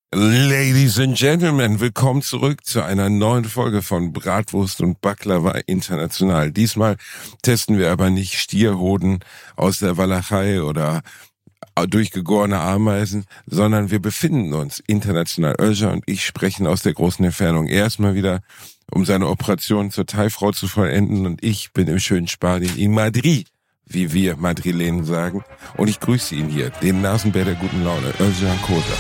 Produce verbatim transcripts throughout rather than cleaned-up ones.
Ladies and Gentlemen, willkommen zurück zu einer neuen Folge von Bratwurst und Baklava International. Diesmal testen wir aber nicht Stierhoden aus der Walachei oder durchgegorene Ameisen, sondern wir befinden uns international. Özcan und ich sprechen aus der großen Entfernung. Er ist mal wieder, um seine Operation zur Thai-Frau zu vollenden, und ich bin im schönen Spanien in Madrid, wie wir Madrilenen sagen. Und ich grüße ihn hier, den Nasenbär der guten Laune, Özcan Kosa.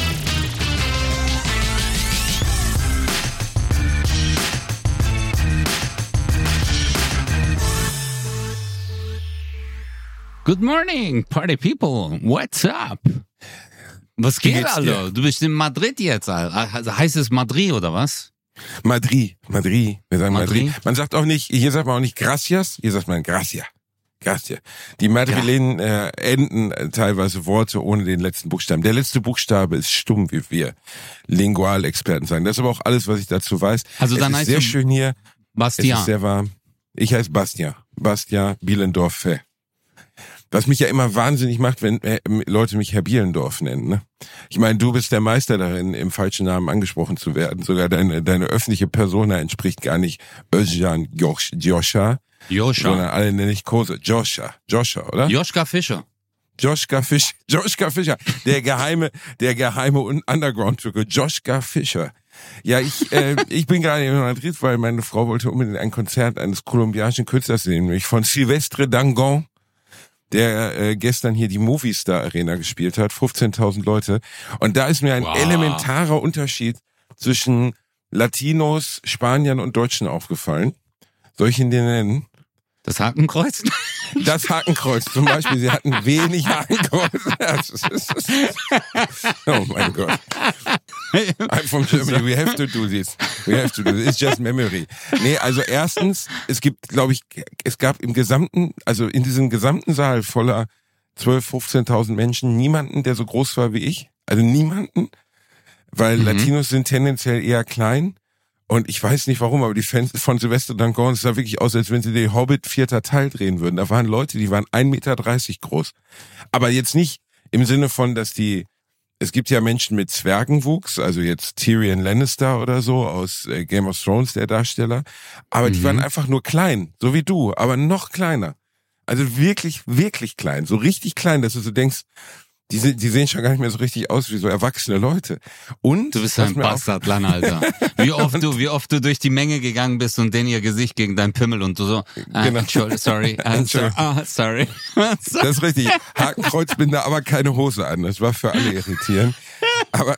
Good morning, party people. What's up? Was geht, Alter? Du bist in Madrid jetzt, Alter. Also heißt es Madrid oder was? Madrid, Madrid. Wir sagen Madrid. Madrid. Man sagt auch nicht, hier sagt man auch nicht gracias, hier sagt man gracia. Gracia. Die Madrilenen ja. äh, enden äh, teilweise Worte ohne den letzten Buchstaben. Der letzte Buchstabe ist stumm, wie wir Lingualexperten sagen. Das ist aber auch alles, was ich dazu weiß. Also dann es ist heißt sehr schön hier. Bastian. Es ist sehr warm. Ich heiße Bastian. Bastian Bielendorf. Was mich ja immer wahnsinnig macht, wenn äh, Leute mich Herr Bielendorf nennen. Ne? Ich meine, du bist der Meister darin, im falschen Namen angesprochen zu werden. Sogar deine, deine öffentliche Persona entspricht gar nicht Özcan Joscha, Joscha. sondern alle nenne ich Kosa. Joscha, Joscha, oder? Joschka Fischer. Joschka Fischer, Joschka Fischer, der geheime, der geheime Underground-Türke, Joschka Fischer. Ja, ich, äh, ich bin gerade in Madrid, weil meine Frau wollte unbedingt ein Konzert eines kolumbianischen Künstlers sehen, nämlich von Silvestre Dangond, der äh, gestern hier die Movistar Arena gespielt hat, fünfzehntausend Leute. Und da ist mir ein wow. elementarer Unterschied zwischen Latinos, Spaniern und Deutschen aufgefallen. Soll ich ihn dir nennen? Das Hakenkreuz? Das Hakenkreuz zum Beispiel. Sie hatten wenig Hakenkreuz. Oh mein Gott. I'm from Germany. We have to do this. We have to do this. It's just memory. Nee, also erstens, es gibt, glaube ich, es gab im gesamten, also in diesem gesamten Saal voller zwölftausend, fünfzehntausend Menschen niemanden, der so groß war wie ich. Also niemanden. Weil mhm. Latinos sind tendenziell eher klein. Und ich weiß nicht warum, aber die Fans von Silvestre Dangond, es sah wirklich aus, als wenn sie den Hobbit vierter Teil drehen würden. Da waren Leute, die waren ein Meter dreißig groß. Aber jetzt nicht im Sinne von, dass die, es gibt ja Menschen mit Zwergenwuchs, also jetzt Tyrion Lannister oder so aus äh, Game of Thrones, der Darsteller. Aber mhm. die waren einfach nur klein, so wie du, aber noch kleiner. Also wirklich, wirklich klein, so richtig klein, dass du so denkst, Die, sind, die sehen schon gar nicht mehr so richtig aus wie so erwachsene Leute. Und du bist ein Bastard, Lan, Alter. Wie oft du, wie oft du durch die Menge gegangen bist und denen ihr Gesicht gegen dein Pimmel und du so, ah, genau. Entschuldigung, sorry, ah, sorry, ah, sorry. Das ist richtig. Hakenkreuzbinder, aber keine Hose an. Das war für alle irritierend. Aber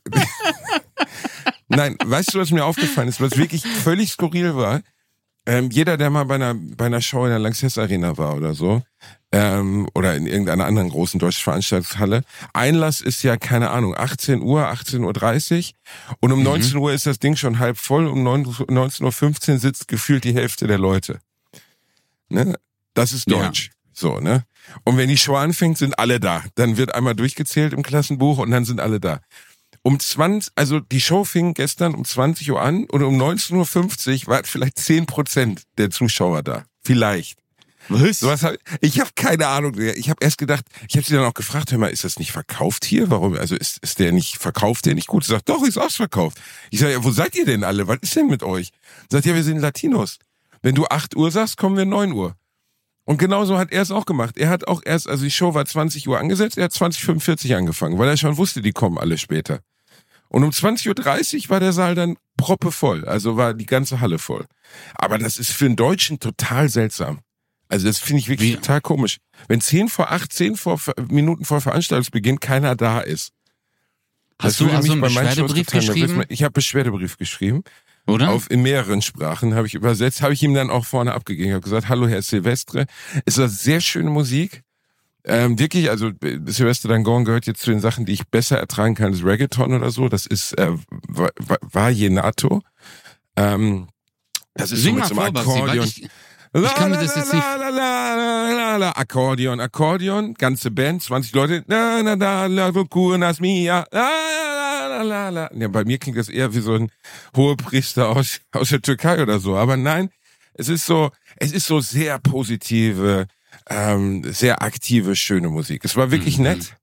nein, weißt du, was mir aufgefallen ist, was wirklich völlig skurril war? Ähm, jeder, der mal bei einer bei einer Show in der Lanxess Arena war oder so, ähm, oder in irgendeiner anderen großen deutschen Veranstaltungshalle, Einlass ist ja, keine Ahnung, achtzehn Uhr, achtzehn Uhr dreißig und um mhm. neunzehn Uhr ist das Ding schon halb voll, um neunzehn Uhr fünfzehn sitzt gefühlt die Hälfte der Leute. Ne? Das ist deutsch. Ja. So, ne? Und wenn die Show anfängt, sind alle da. Dann wird einmal durchgezählt im Klassenbuch und dann sind alle da. Um zwanzig, also die Show fing gestern um zwanzig Uhr an und um neunzehn Uhr fünfzig waren vielleicht zehn Prozent der Zuschauer da. Vielleicht. Was? So was hab, ich habe keine Ahnung. Ich habe erst gedacht, ich habe sie dann auch gefragt, hör mal, ist das nicht verkauft hier? Warum? Also ist, ist der nicht verkauft, der nicht gut? Sie sagt, doch, ist ausverkauft. Ich sage, ja, wo seid ihr denn alle? Was ist denn mit euch? Sagt, ja, wir sind Latinos. Wenn du acht Uhr sagst, kommen wir neun Uhr. Und genauso hat er es auch gemacht. Er hat auch erst, also die Show war zwanzig Uhr angesetzt, er hat zwanzig Uhr fünfundvierzig angefangen, weil er schon wusste, die kommen alle später. Und um zwanzig Uhr dreißig war der Saal dann proppevoll, also war die ganze Halle voll. Aber das ist für einen Deutschen total seltsam. Also das finde ich wirklich Wie? total komisch. Wenn zehn vor acht, zehn vor, Minuten vor Veranstaltungsbeginn keiner da ist. Hast du also einen Beschwerdebrief geschrieben? Ich habe Beschwerdebrief geschrieben. Oder? Auf, in mehreren Sprachen habe ich übersetzt, habe ich ihm dann auch vorne abgegeben. Ich habe gesagt, hallo Herr Silvestre. Es war sehr schöne Musik. Ähm, wirklich, also Silvestre Dangond gehört jetzt zu den Sachen, die ich besser ertragen kann als Reggaeton oder so. Das ist äh, Vallenato. Ähm, das ist Sing so mit mal so einem vor, Akkordeon. Basti, ich, ich kann mir das jetzt nicht... La, la, la, la, la, Akkordeon, Akkordeon, ganze Band, zwanzig Leute. La, la, la, la, la, mia. La, la, la, la. Ja, bei mir klingt das eher wie so ein Hohepriester aus, aus der Türkei oder so. Aber nein, es ist so, es ist so sehr positive, ähm, sehr aktive, schöne Musik. Es war wirklich mhm. nett.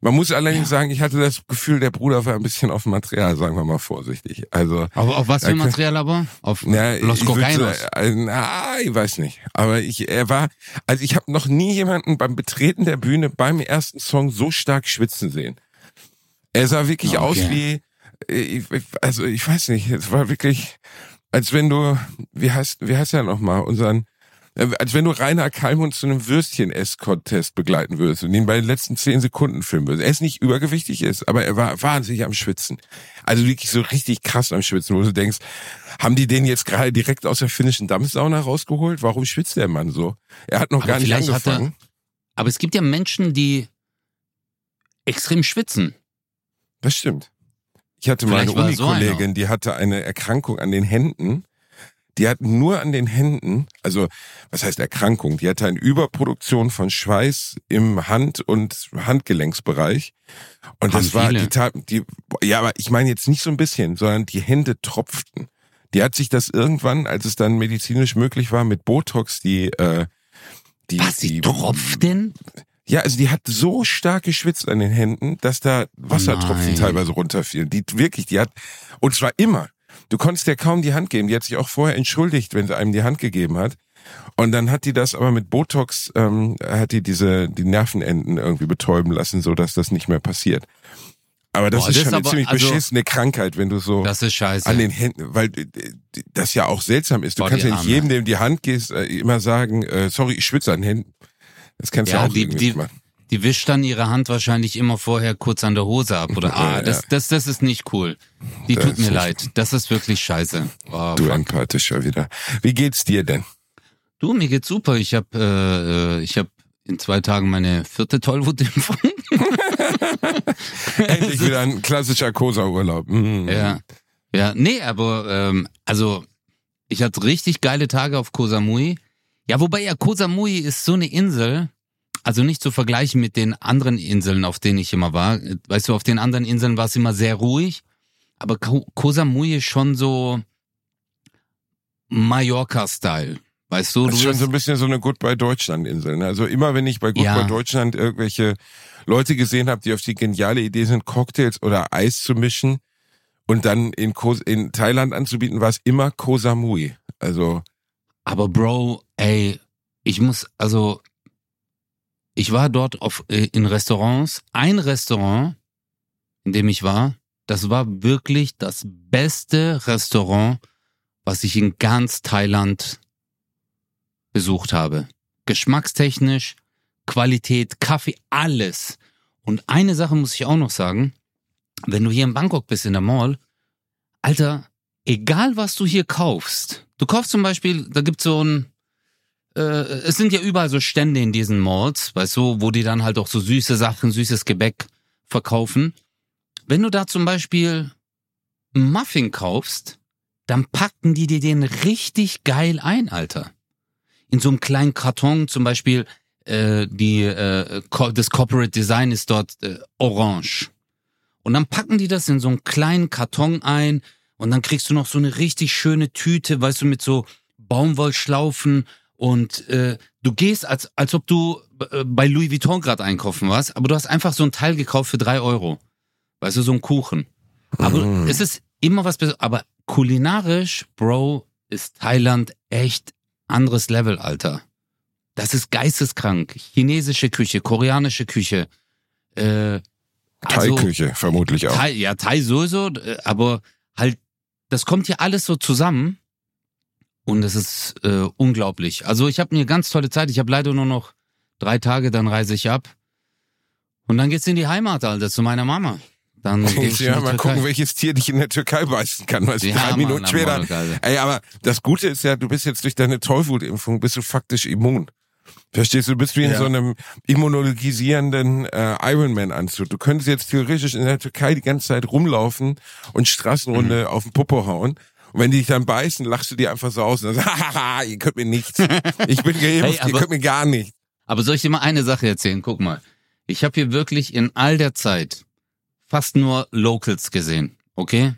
Man muss allerdings ja. sagen, ich hatte das Gefühl, der Bruder war ein bisschen auf Material, sagen wir mal vorsichtig. Also auf, auf was für Material aber? Auf na, Los Cocaínos? Äh, na, ich weiß nicht. Aber ich, er war, also ich habe noch nie jemanden beim Betreten der Bühne beim ersten Song so stark schwitzen sehen. Er sah wirklich okay. aus wie, ich, also ich weiß nicht, es war wirklich, als wenn du, wie heißt, wie heißt er nochmal, unseren, als wenn du Rainer Kallmund zu einem Würstchen-Ess-Contest begleiten würdest und ihn bei den letzten zehn Sekunden filmen würdest. Er ist nicht übergewichtig ist, aber er war wahnsinnig am Schwitzen. Also wirklich so richtig krass am Schwitzen, wo du denkst, haben die den jetzt gerade direkt aus der finnischen Dampfsauna rausgeholt? Warum schwitzt der Mann so? Er hat noch aber gar nicht angefangen. Er, aber es gibt ja Menschen, die extrem schwitzen. Das stimmt. Ich hatte mal eine Uni-Kollegin, so die hatte eine Erkrankung an den Händen. Die hat nur an den Händen, also was heißt Erkrankung, die hatte eine Überproduktion von Schweiß im Hand- und Handgelenksbereich. Und das war die, die, ja, aber ich meine jetzt nicht so ein bisschen, sondern die Hände tropften. Die hat sich das irgendwann, als es dann medizinisch möglich war, mit Botox, die, äh, die, was, die, die tropften? Ja, also die hat so stark geschwitzt an den Händen, dass da Wassertropfen oh teilweise runterfielen. Die wirklich, die hat, und zwar immer. Du konntest dir kaum die Hand geben. Die hat sich auch vorher entschuldigt, wenn sie einem die Hand gegeben hat. Und dann hat die das aber mit Botox, ähm, hat die diese die Nervenenden irgendwie betäuben lassen, so dass das nicht mehr passiert. Aber das Boah, ist das schon eine aber, ziemlich also, beschissene Krankheit, wenn du so das ist scheiße. an den Händen, weil das ja auch seltsam ist. Du Boah, kannst ja nicht jedem, dem die Hand gehst, immer sagen, äh, sorry, ich schwitze an den Händen. Das kannst du ja, auch die, irgendwie die, machen. Die wischt dann ihre Hand wahrscheinlich immer vorher kurz an der Hose ab. Oder ah, ja, das, ja. das, das ist nicht cool. Die das tut mir leid. Das ist wirklich scheiße. Oh, du empathischer wieder. Wie geht's dir denn? Du, mir geht's super. Ich habe äh, ich hab in zwei Tagen meine vierte Tollwutimpfung. Endlich wieder ein klassischer Kosa-Urlaub. Mhm. Ja. Ja, nee, aber ähm, also ich hatte richtig geile Tage auf Koh Samui. Ja, wobei ja Koh Samui ist so eine Insel. Also nicht zu vergleichen mit den anderen Inseln, auf denen ich immer war. Weißt du, auf den anderen Inseln war es immer sehr ruhig. Aber Koh Samui ist schon so Mallorca-Style. Weißt du? Das ist du schon so ein bisschen so eine Goodbye-Deutschland-Insel. Ne? Also immer, wenn ich bei Goodbye ja. Deutschland irgendwelche Leute gesehen habe, die auf die geniale Idee sind, Cocktails oder Eis zu mischen und dann in, Koh, in Thailand anzubieten, war es immer Koh Samui. Also. Aber Bro, ey, ich muss, also ich war dort auf, in Restaurants. Ein Restaurant, in dem ich war, das war wirklich das beste Restaurant, was ich in ganz Thailand besucht habe. Geschmackstechnisch, Qualität, Kaffee, alles. Und eine Sache muss ich auch noch sagen, wenn du hier in Bangkok bist in der Mall, Alter, egal was du hier kaufst, du kaufst zum Beispiel, da gibt's so ein Äh, es sind ja überall so Stände in diesen Malls, weißt du, wo die dann halt auch so süße Sachen, süßes Gebäck verkaufen. Wenn du da zum Beispiel einen Muffin kaufst, dann packen die dir den richtig geil ein, Alter. In so einem kleinen Karton, zum Beispiel äh, die äh, das Corporate Design ist dort äh, orange. Und dann packen die das in so einen kleinen Karton ein und dann kriegst du noch so eine richtig schöne Tüte, weißt du, mit so Baumwollschlaufen. Und äh, du gehst, als als ob du äh, bei Louis Vuitton gerade einkaufen warst, aber du hast einfach so ein Teil gekauft für drei Euro. Weißt du, so ein Kuchen. Aber mm. es ist immer was Besonderes. Aber kulinarisch, Bro, ist Thailand echt anderes Level, Alter. Das ist geisteskrank. Chinesische Küche, koreanische Küche. Äh, also, Thai-Küche vermutlich auch. Thai, ja, Thai sowieso, aber halt, das kommt hier alles so zusammen. Und es ist äh, unglaublich. Also ich habe eine ganz tolle Zeit. Ich habe leider nur noch drei Tage, dann reise ich ab. Und dann geht's in die Heimat, Alter, zu meiner Mama. Dann ich ja mal Türkei. Gucken, welches Tier dich in der Türkei beißen kann. Weißt du, ja, drei Mann, Minuten später. Ey, aber das Gute ist ja, du bist jetzt durch deine Tollwutimpfung, bist du faktisch immun. Verstehst du, du bist wie in ja. so einem immunologisierenden äh, Ironman-Anzug. Du könntest jetzt theoretisch in der Türkei die ganze Zeit rumlaufen und Straßenrunde mhm. auf den Popo hauen. Und wenn die dich dann beißen, lachst du dir einfach so aus und sagst, hahaha, ihr könnt mir nichts. Ich bin geimpft, hey, aber, ihr könnt mir gar nichts. Aber soll ich dir mal eine Sache erzählen? Guck mal. Ich habe hier wirklich in all der Zeit fast nur Locals gesehen, okay?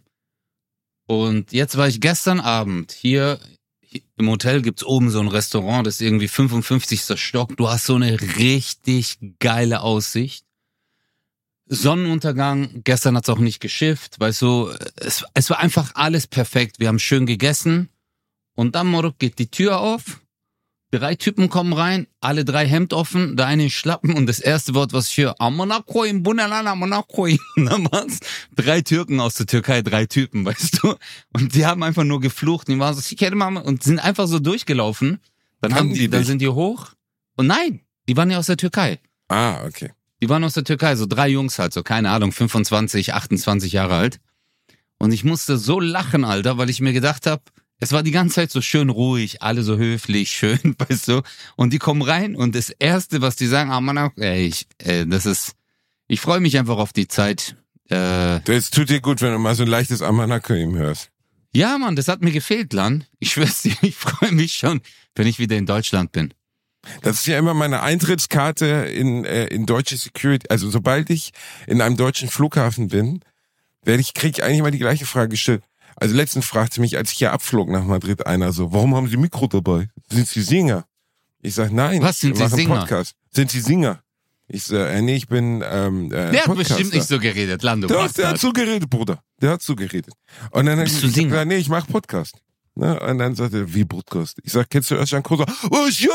Und jetzt war ich gestern Abend hier, hier im Hotel, gibt's oben so ein Restaurant, das ist irgendwie fünfundfünfzigster Stock. Du hast so eine richtig geile Aussicht. Sonnenuntergang, gestern hat's auch nicht geschifft, weißt du, es, es war einfach alles perfekt. Wir haben schön gegessen und dann Morok geht die Tür auf, drei Typen kommen rein, alle drei Hemd offen, der eine in Schlappen und das erste Wort, was ich höre, Amonakoim, Bunalan, Amonakoim. Dann waren's drei Türken aus der Türkei, drei Typen, weißt du, und die haben einfach nur geflucht, die waren so, ich kenne Mama und sind einfach so durchgelaufen. Dann haben, haben die, die dann sind die hoch und nein, die waren ja aus der Türkei. Ah, okay. Die waren aus der Türkei, so drei Jungs halt, so keine Ahnung, fünfundzwanzig, achtundzwanzig Jahre alt. Und ich musste so lachen, Alter, weil ich mir gedacht habe, es war die ganze Zeit so schön ruhig, alle so höflich, schön, weißt du. Und die kommen rein und das Erste, was die sagen, ah Mann, ey, ich, äh, das ist, ich freue mich einfach auf die Zeit. Äh, das tut dir gut, wenn du mal so ein leichtes Amanaköim hörst. Ja, Mann, das hat mir gefehlt, Lan. Ich schwör's dir, ich freue mich schon, wenn ich wieder in Deutschland bin. Das ist ja immer meine Eintrittskarte in äh, in deutsche Security. Also sobald ich in einem deutschen Flughafen bin, werde ich kriege ich eigentlich immer die gleiche Frage gestellt. Also letztens fragte mich, als ich hier abflog nach Madrid, einer so, warum haben Sie Mikro dabei? Sind Sie Singer? Ich sag, nein, was sind wir Sie machen Singer? Podcast. Sind Sie Singer? Ich sag, äh, nee, ich bin ähm, äh, Der hat bestimmt nicht so geredet, Lando. Doch, der hat so geredet, Bruder. Der hat so geredet. Und dann hat ich gesagt, nee, ich mach Podcast. Ne? Und dann sagt er, wie Podcast? Ich sag, kennst du Özcan Kosa? Özcan!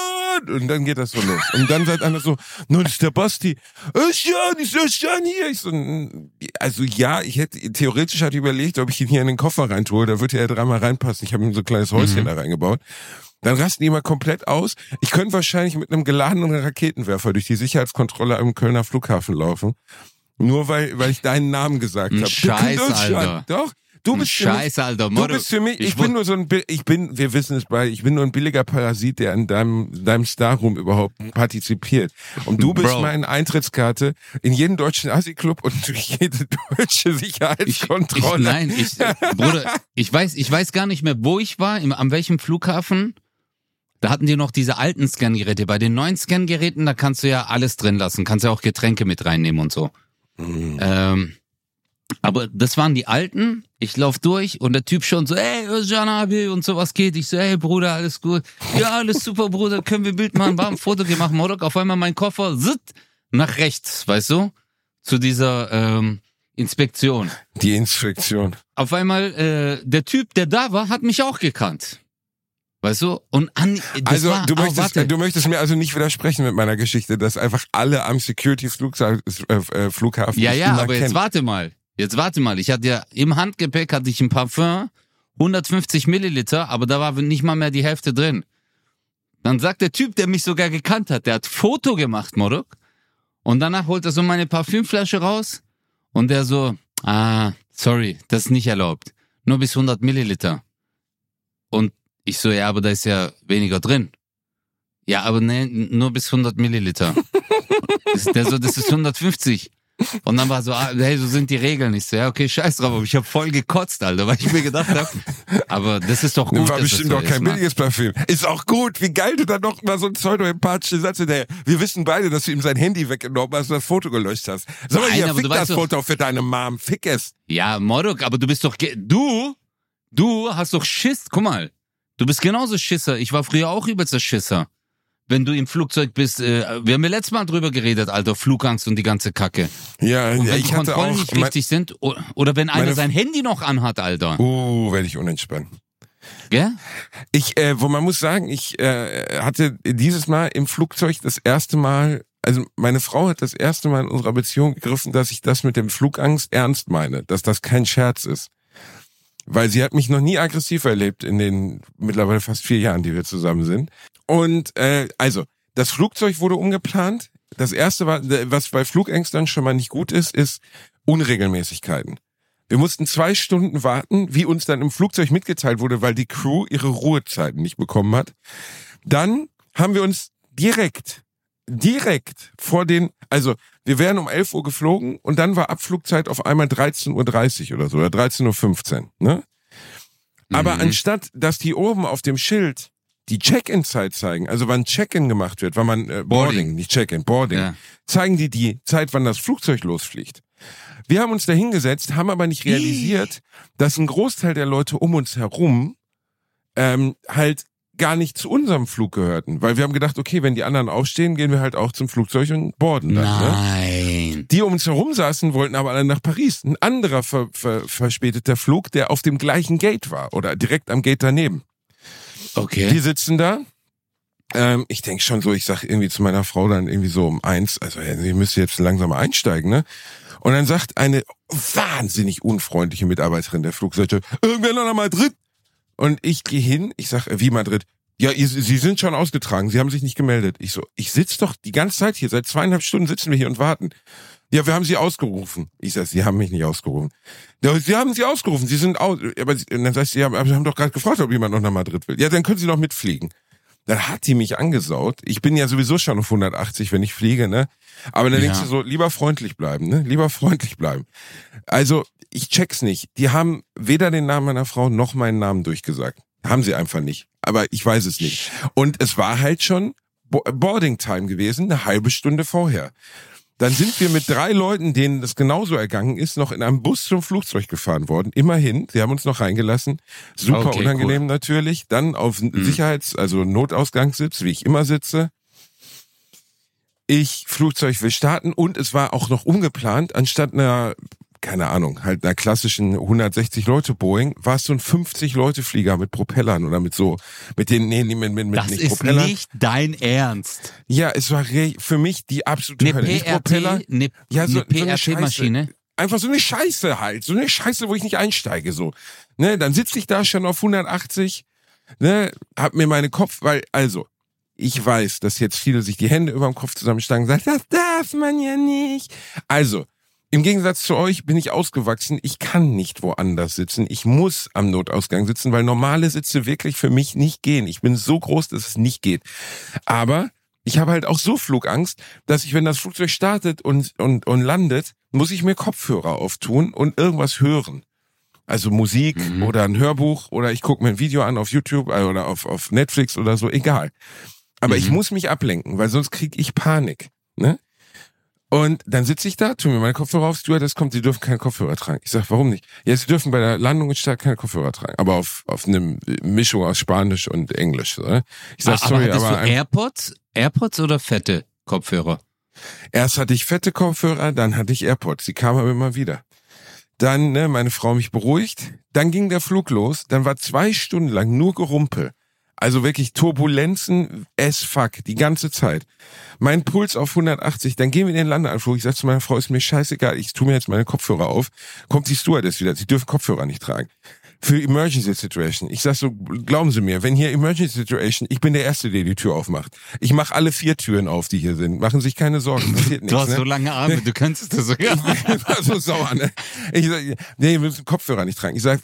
Und dann geht das so los. Und dann sagt einer so, nun ist der Basti. Özcan, ist Özcan hier? Ich so, also ja, ich hätte, theoretisch hatte ich überlegt, ob ich ihn hier in den Koffer reintue. Da würde er dreimal reinpassen. Ich habe ihm so ein kleines Häuschen mhm. da reingebaut. Dann rasten die mal komplett aus. Ich könnte wahrscheinlich mit einem geladenen Raketenwerfer durch die Sicherheitskontrolle am Kölner Flughafen laufen. Nur weil, weil ich deinen Namen gesagt habe. Scheiß, Alter. Doch. Du bist Scheiße, für mich, Alter. Du bist für mich, ich, ich bin nur so ein, ich bin, wir wissen es beide, ich bin nur ein billiger Parasit, der an deinem, deinem Starroom überhaupt partizipiert. Und du bist Bro. meine Eintrittskarte in jeden deutschen Assi-Club und durch jede deutsche Sicherheitskontrolle. Ich, ich, nein, ich, Bruder, ich weiß, ich weiß gar nicht mehr, wo ich war, im, an welchem Flughafen. Da hatten die noch diese alten Scangeräte. Bei den neuen Scangeräten, da kannst du ja alles drin lassen, kannst ja auch Getränke mit reinnehmen und so. Mhm. Ähm, Aber das waren die alten. Ich lauf durch und der Typ schon so, ey, Janabi und sowas geht. Ich so, hey Bruder, alles gut. Ja, alles super, Bruder, können wir ein Bild machen? War ein Foto gemacht, Modok. Auf einmal mein Koffer, zitt, nach rechts, weißt du? Zu dieser ähm, Inspektion. Die Inspektion. Auf einmal, äh, der Typ, der da war, hat mich auch gekannt. Weißt du? Und an, das also war, du oh, möchtest, warte. du möchtest mir also nicht widersprechen mit meiner Geschichte, dass einfach alle am Security-Flughafen äh, Flughafen Ja, ja, aber kennen. jetzt warte mal. Jetzt warte mal, ich hatte ja im Handgepäck hatte ich ein Parfum, hundertfünfzig Milliliter, aber da war nicht mal mehr die Hälfte drin. Dann sagt der Typ, der mich sogar gekannt hat, der hat Foto gemacht, Modok. Und danach holt er so meine Parfümflasche raus und der so, ah, sorry, das ist nicht erlaubt. Nur bis hundert Milliliter. Und ich so, ja, aber da ist ja weniger drin. Ja, aber nee, nur bis hundert Milliliter. Der so, das ist hundertfünfzig. Und dann war so, ah, hey, so sind die Regeln. Ich so, ja, okay, scheiß drauf, aber ich habe voll gekotzt, Alter, weil ich mir gedacht habe, aber das ist doch gut. Das war bestimmt doch kein billiges Parfüm. Ist auch gut, wie geil du dann noch mal so ein pseudo-empathischer Satz hinterher. Wir wissen beide, dass du ihm sein Handy weggenommen hast und das Foto gelöscht hast. Sag mal, hier, fick das Foto für deine Mom, fick es. Ja, Modok, aber du bist doch, ge- du, du hast doch Schiss, guck mal, du bist genauso Schisser. Ich war früher auch übelster Schisser. Wenn du im Flugzeug bist, äh, wir haben ja letztes Mal drüber geredet, Alter, Flugangst und die ganze Kacke. Ja, und wenn ja, die ich hatte Kontrollen auch nicht richtig sind, oder wenn einer sein Handy noch anhat, Alter. Uh, werde ich unentspannt. Gell? Ich, äh, wo man muss sagen, ich äh, hatte dieses Mal im Flugzeug das erste Mal, also meine Frau hat das erste Mal in unserer Beziehung gegriffen, dass ich das mit dem Flugangst ernst meine, dass das kein Scherz ist. Weil sie hat mich noch nie aggressiv erlebt in den mittlerweile fast vier Jahren, die wir zusammen sind. Und äh, also, das Flugzeug wurde umgeplant. Das erste war, was bei Flugängstern schon mal nicht gut ist, ist Unregelmäßigkeiten. Wir mussten zwei Stunden warten, wie uns dann im Flugzeug mitgeteilt wurde, weil die Crew ihre Ruhezeiten nicht bekommen hat. Dann haben wir uns direkt, direkt vor den, also wir wären um elf Uhr geflogen und dann war Abflugzeit auf einmal dreizehn Uhr dreißig oder so, oder dreizehn Uhr fünfzehn, ne? Aber mhm. anstatt, dass die oben auf dem Schild die Check-in-Zeit zeigen, also wann Check-in gemacht wird, wann man, äh, Boarding, Boarding, nicht Check-in, Boarding, ja. zeigen die die Zeit, wann das Flugzeug losfliegt. Wir haben uns da hingesetzt, haben aber nicht realisiert, dass ein Großteil der Leute um uns herum ähm, halt gar nicht zu unserem Flug gehörten. Weil wir haben gedacht, okay, wenn die anderen aufstehen, gehen wir halt auch zum Flugzeug und boarden dann. Nein. Ne? Mhm. Die um uns herum saßen, wollten aber alle nach Paris. Ein anderer ver, ver, verspäteter Flug, der auf dem gleichen Gate war oder direkt am Gate daneben. Okay. Die sitzen da. Ähm, ich denke schon so, ich sag irgendwie zu meiner Frau dann irgendwie so um eins, also ihr müsst jetzt langsam mal einsteigen, ne? Und dann sagt eine wahnsinnig unfreundliche Mitarbeiterin der Flugseite, irgendwer noch nach Madrid. Und ich gehe hin, ich sag, wie Madrid? Ja, ihr, Sie sind schon ausgetragen, Sie haben sich nicht gemeldet. Ich so, ich sitze doch die ganze Zeit hier, seit zweieinhalb Stunden sitzen wir hier und warten. Ja, wir haben Sie ausgerufen. Ich sag, Sie haben mich nicht ausgerufen. Ja, Sie haben Sie ausgerufen, Sie sind aus. Aber Sie, und dann sagt sie, ja, aber Sie haben doch gerade gefragt, ob jemand noch nach Madrid will. Ja, dann können Sie doch mitfliegen. Dann hat die mich angesaut. Ich bin ja sowieso schon auf hundertachtzig, wenn ich fliege, ne? Aber dann ja. denkst du so, lieber freundlich bleiben, ne? Lieber freundlich bleiben. Also, ich check's nicht. Die haben weder den Namen meiner Frau noch meinen Namen durchgesagt. Haben sie einfach nicht. Aber ich weiß es nicht. Und es war halt schon Boarding Time gewesen, eine halbe Stunde vorher. Dann sind wir mit drei Leuten, denen das genauso ergangen ist, noch in einem Bus zum Flugzeug gefahren worden. Immerhin, sie haben uns noch reingelassen. Super okay, unangenehm cool. natürlich. Dann auf mhm. Sicherheits-, also Notausgangssitz, wie ich immer sitze. Ich, Flugzeug will starten und es war auch noch umgeplant, anstatt einer, keine Ahnung, halt einer klassischen hundertsechzig Leute Boeing, war es so ein fünfzig Leute Flieger mit Propellern oder mit so, mit den, nee, mit, mit, mit das nicht ist Propellern. nicht dein Ernst. Ja, es war re- für mich die absolute Eine Hölle. Nicht Propeller. Eine, ja, so, eine P R T-Maschine. So einfach so eine Scheiße halt, so eine Scheiße, wo ich nicht einsteige, so. Ne, dann sitze ich da schon auf hundertachtzig, ne, hab mir meine Kopf, weil, also, ich weiß, dass jetzt viele sich die Hände über dem Kopf zusammenschlagen und sagen, das darf man ja nicht. Also, im Gegensatz zu euch bin ich ausgewachsen. Ich kann nicht woanders sitzen. Ich muss am Notausgang sitzen, weil normale Sitze wirklich für mich nicht gehen. Ich bin so groß, dass es nicht geht. Aber ich habe halt auch so Flugangst, dass ich, wenn das Flugzeug startet und, und, und landet, muss ich mir Kopfhörer auftun und irgendwas hören. Also Musik mhm. oder ein Hörbuch oder ich gucke mir ein Video an auf YouTube oder auf, auf Netflix oder so, egal. Aber mhm. ich muss mich ablenken, weil sonst kriege ich Panik, ne? Und dann sitze ich da, tu mir meine Kopfhörer auf, Stewardess kommt, sie dürfen keine Kopfhörer tragen. Ich sag, warum nicht? Ja, sie dürfen bei der Landung und Start keine Kopfhörer tragen, aber auf auf eine Mischung aus Spanisch und Englisch. So, ne? Ich sag, aber sorry, aber aber du AirPods, AirPods oder fette Kopfhörer? Erst hatte ich fette Kopfhörer, dann hatte ich AirPods. Die kamen aber immer wieder. Dann, ne, meine Frau mich beruhigt. Dann ging der Flug los. Dann war zwei Stunden lang nur Gerumpel. Also wirklich Turbulenzen as fuck, die ganze Zeit. Mein Puls auf hundertachtzig, dann gehen wir in den Landeanflug. Ich sag zu meiner Frau, ist mir scheißegal, ich tue mir jetzt meine Kopfhörer auf. Kommt die Stewardess wieder, sie dürfen Kopfhörer nicht tragen. Für Emergency Situation. Ich sag so, glauben Sie mir, wenn hier Emergency Situation, ich bin der Erste, der die Tür aufmacht. Ich mache alle vier Türen auf, die hier sind. Machen Sie sich keine Sorgen, passiert nichts. Du hast ne? so lange Arme, du könntest das sogar. Ich war so sauer, ne? Ich sag, nee, wir müssen Kopfhörer nicht tragen. Ich sag,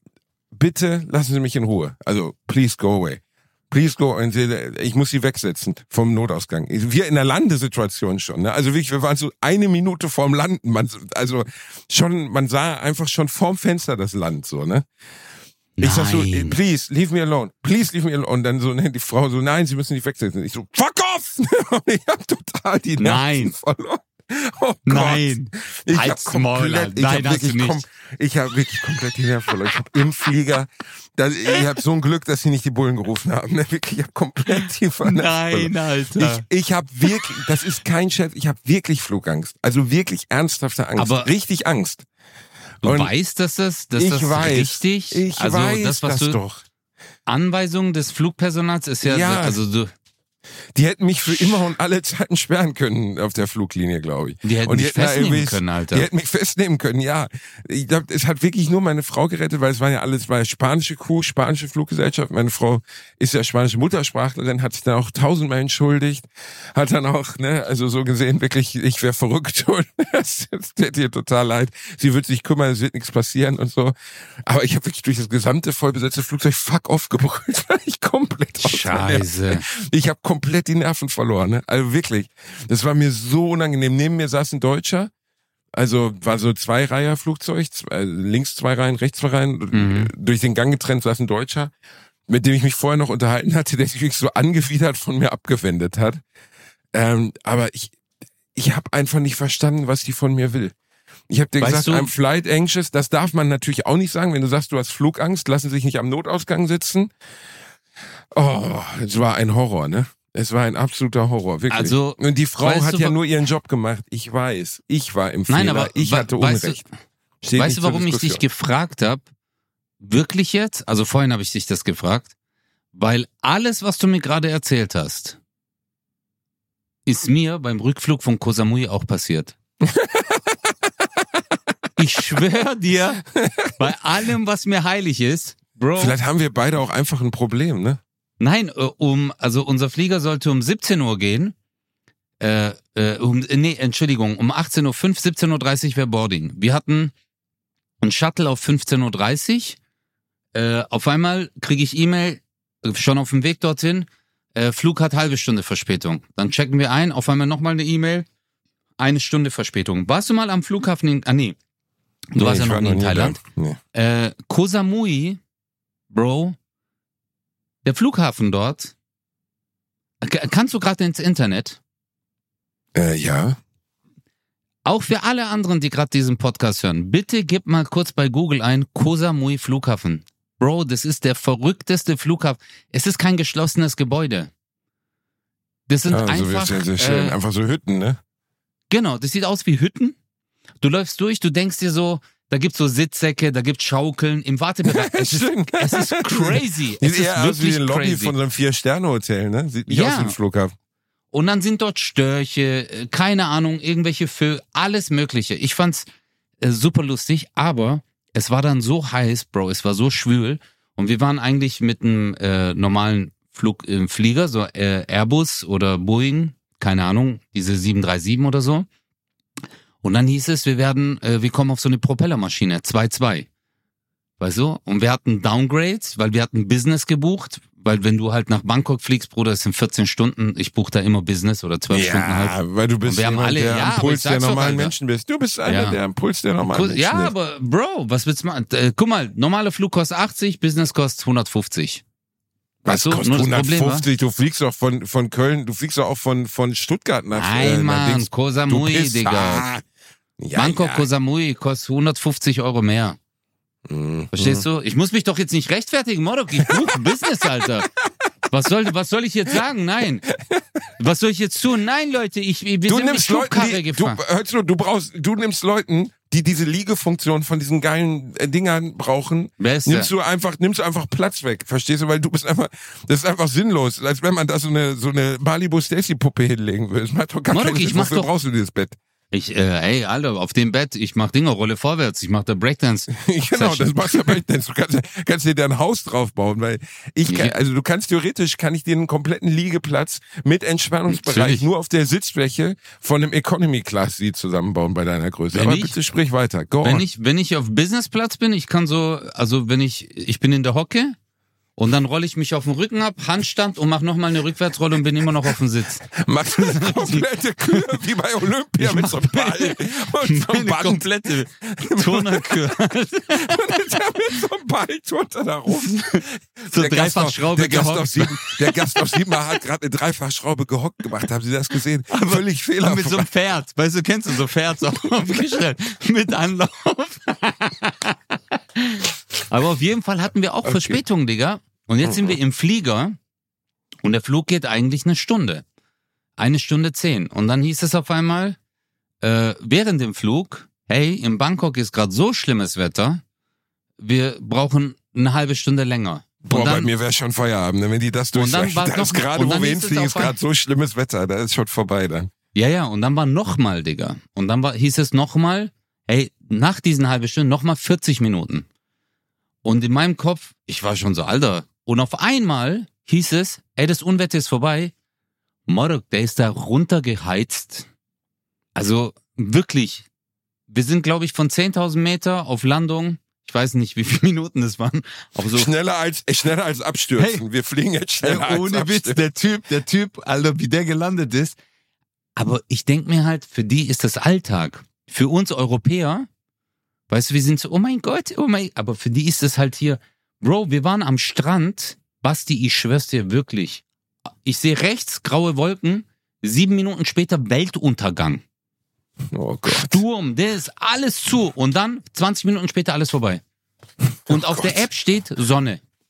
bitte lassen Sie mich in Ruhe. Also, please go away. Please go. Und ich muss sie wegsetzen vom Notausgang. Wir in der Landesituation schon. Ne? Also wirklich, wir waren so eine Minute vorm Landen. Man, also schon, man sah einfach schon vorm Fenster das Land so. Ne? Ich sag so, please leave me alone. Please leave me alone. Und dann so ne, die Frau so, nein, Sie müssen nicht wegsetzen. Ich so, fuck off! Und ich hab total die Nerven nein. verloren. Oh Gott. Nein, ich halt hab komplett, ich Nein, hab wirklich, kom- ich hab wirklich komplett die Nerven verloren. Ich hab im Flieger, das, ich hab so ein Glück, dass sie nicht die Bullen gerufen haben. Ne? Wirklich, ich hab komplett die Nerven Nein, verloren. Alter. Ich, ich hab wirklich, das ist kein Scherz, ich hab wirklich Flugangst. Also wirklich ernsthafte Angst. Aber richtig Angst. Du Und weißt, dass das, dass ich das weiß, richtig, ich also weiß das, was das du, doch. Anweisung des Flugpersonals ist ja, Ja. also du, Die hätten mich für immer und alle Zeiten sperren können auf der Fluglinie, glaube ich. die hätten und dich da festnehmen irgendwie- können, Alter. Die hätten mich festnehmen können, ja. Ich glaube, es hat wirklich nur meine Frau gerettet, weil es war ja alles, war ja spanische Crew, spanische Fluggesellschaft. Meine Frau ist ja spanische Muttersprachlerin, hat sich dann auch tausendmal entschuldigt, hat dann auch, ne, also so gesehen wirklich, ich wäre verrückt und es tut ihr total leid. Sie wird sich kümmern, es wird nichts passieren und so. Aber ich habe wirklich durch das gesamte vollbesetzte Flugzeug fuck off gebrüllt, weil ich komplett aus meiner Scheiße. Nerven- Ich habe komplett die Nerven verloren, ne? Also wirklich. Das war mir so unangenehm. Neben mir saß ein Deutscher, also war so zwei Reiher Flugzeug, zwei, links zwei Reihen, rechts zwei Reihen, Mhm. durch den Gang getrennt saß ein Deutscher, mit dem ich mich vorher noch unterhalten hatte, der sich wirklich so angewidert von mir abgewendet hat. Ähm, aber ich, ich habe einfach nicht verstanden, was die von mir will. Ich habe dir Weißt gesagt, du- I'm flight anxious. Das darf man natürlich auch nicht sagen. Wenn du sagst, du hast Flugangst, lassen sich nicht am Notausgang sitzen. Oh, es war ein Horror, ne? Es war ein absoluter Horror, wirklich. Also, und die Frau weißt hat du, ja wa- nur ihren Job gemacht. Ich weiß. Ich war im Fehler. Nein, aber ich wa- hatte weißt du- Unrecht. Steht Weißt nicht du, zur warum ich dich Diskussion. gefragt habe? Wirklich jetzt? Also vorhin habe ich dich das gefragt. Weil alles, was du mir gerade erzählt hast, ist mir beim Rückflug von Koh Samui auch passiert. Ich schwöre dir, bei allem, was mir heilig ist, Bro. Vielleicht haben wir beide auch einfach ein Problem, ne? Nein, äh, um, also unser Flieger sollte um siebzehn Uhr gehen. Äh, äh, um, nee, Entschuldigung, um achtzehn Uhr fünf, siebzehn Uhr dreißig wäre Boarding. Wir hatten einen Shuttle auf fünfzehn Uhr dreißig. Äh, auf einmal kriege ich E-Mail, schon auf dem Weg dorthin, äh, Flug hat halbe Stunde Verspätung. Dann checken wir ein, auf einmal nochmal eine E-Mail, eine Stunde Verspätung. Warst du mal am Flughafen in, ah nee, du Nee, warst ja ich noch war nie in nie Thailand. da. Nee. Äh, Koh Samui, Bro, der Flughafen dort, K- kannst du gerade ins Internet? Äh, ja. Auch für alle anderen, die gerade diesen Podcast hören, bitte gib mal kurz bei Google ein, Koh Samui Flughafen. Bro, das ist der verrückteste Flughafen. Es ist kein geschlossenes Gebäude. Das sind Ja, so einfach, sehr, sehr schön. äh, Einfach so Hütten, ne? genau, das sieht aus wie Hütten. Du läufst durch, du denkst dir so, da gibt's so Sitzsäcke, da gibt's Schaukeln im Wartebereich. Es ist, Stimmt. es ist crazy. Sieht Es ist eher aus wie wirklich ein Lobby crazy. von so einem Vier-Sterne-Hotel, ne? Sieht nicht Ja. aus wie ein Flughafen. Und dann sind dort Störche, äh, keine Ahnung, irgendwelche Vögel, alles Mögliche. Ich fand's äh, super lustig, aber es war dann so heiß, Bro, es war so schwül. Und wir waren eigentlich mit einem äh, normalen Flug, äh, Flieger, so äh, Airbus oder Boeing, keine Ahnung, diese sieben drei sieben oder so. Und dann hieß es, wir werden, äh, wir kommen auf so eine Propellermaschine, zwei zwei. Weißt du? Und wir hatten Downgrades, weil wir hatten Business gebucht, weil wenn du halt nach Bangkok fliegst, Bruder, es sind vierzehn Stunden, ich buche da immer Business oder zwölf Stunden halt. Ja, weil du bist Und wir haben jemand, alle- der ja, am aber Puls ich der sag's doch, normalen Alter. Menschen bist. Du bist einer, Ja. der am Puls der normalen Menschen Ja, ist. aber Bro, was willst du machen? Äh, guck mal, normaler Flug kostet achtzig, Business kostet hundertfufzig. Was Weißt du, kostet nur das Problem war- hundertfufzig? Du fliegst doch von, von Köln, du fliegst doch auch von, von Stuttgart nach, äh, Nein, nach Mann, Dings. Koh Du Samui, bist, Digga. ah, ja, Bangkok, ja. Koh Samui kostet hundertfufzig Euro mehr. Mhm. Verstehst du? Ich muss mich doch jetzt nicht rechtfertigen, Modok. Ich buche Business, Alter. Was soll, was soll ich jetzt sagen? Nein. Was soll ich jetzt tun? Nein, Leute, ich, wir Du sind mit nimmst Leuten, Flugkarre die, du, gefahren. hörst du, du brauchst, du nimmst Leuten, die diese Liegefunktion von diesen geilen äh, Dingern brauchen, Wer ist nimmst der? du einfach, nimmst du einfach Platz weg, verstehst du? Weil du bist einfach, das ist einfach sinnlos, als wenn man da so eine, so eine Malibu Stacy Puppe hinlegen würde. Das macht doch gar Modok, keinen ich Sinn. mach Wofür doch- brauchst du dieses Bett? Ich, äh, ey, Alter, auf dem Bett, ich mach Dinge, Rolle vorwärts, ich mach da Breakdance. Genau, das machst du aber nicht. Du kannst, kannst dir da ein Haus drauf bauen, weil ich kann, also du kannst theoretisch, kann ich dir einen kompletten Liegeplatz mit Entspannungsbereich Natürlich. nur auf der Sitzfläche von einem Economy Class Seat zusammenbauen bei deiner Größe. Wenn Aber ich- bitte sprich weiter. Go Wenn on. ich, wenn ich auf Businessplatz bin, ich kann so, also wenn ich, ich bin in der Hocke und dann rolle ich mich auf den Rücken ab, Handstand und mach nochmal eine Rückwärtsrolle und bin immer noch auf dem Sitz. Machst du eine komplette Kür wie bei Olympia mit so einem Ball und so einem Meine Band. komplette Turnerkür. mit so einem Ball turnt er da rum. So Der Gast auf- Dreifachschraube der Gast auf gehockt. sieben, der Gast auf sieben hat gerade eine Dreifachschraube gehockt gemacht. Haben Sie das gesehen? Völlig Aber fehlerfrei. mit so einem Pferd, weißt du, kennst du so Pferd so aufgestellt, mit Anlauf. Aber auf jeden Fall hatten wir auch Okay. Verspätungen, Digga. Und jetzt sind wir im Flieger und der Flug geht eigentlich eine Stunde. Eine Stunde zehn. Und dann hieß es auf einmal, äh, während dem Flug, hey, in Bangkok ist gerade so schlimmes Wetter, wir brauchen eine halbe Stunde länger. Boah, Und bei dann, mir wäre schon Feierabend, ne, wenn die das Und dann durchsagen. war Da noch- ist gerade, und wo dann wir hieß es hinfliegen, auf ist gerade so schlimmes Wetter. Da ist schon vorbei dann. ja, ja, und dann war nochmal, Digga. Und dann war, hieß es nochmal, hey, nach diesen halben Stunden nochmal vierzig Minuten. Und in meinem Kopf, ich war schon so, Alter. Und auf einmal hieß es, ey, das Unwetter ist vorbei. Modok, der ist da runtergeheizt. Also wirklich. Wir sind, glaube ich, von zehntausend Meter auf Landung. Ich weiß nicht, wie viele Minuten das waren. Aber so. Schneller als, äh, schneller als abstürzen. Hey. Wir fliegen jetzt schneller Ey, ohne als Witz, abstürzen. der Typ, der Typ, Alter, wie der gelandet ist. Aber ich denk mir halt, für die ist das Alltag. Für uns Europäer, weißt du, wir sind so, oh mein Gott, oh mein, aber für die ist das halt hier, Bro, wir waren am Strand, Basti, ich schwör's dir wirklich. Ich sehe rechts graue Wolken, sieben Minuten später Weltuntergang. Oh Gott. Sturm, der ist alles zu und dann zwanzig Minuten später alles vorbei. Und Oh auf der Gott. App steht Sonne.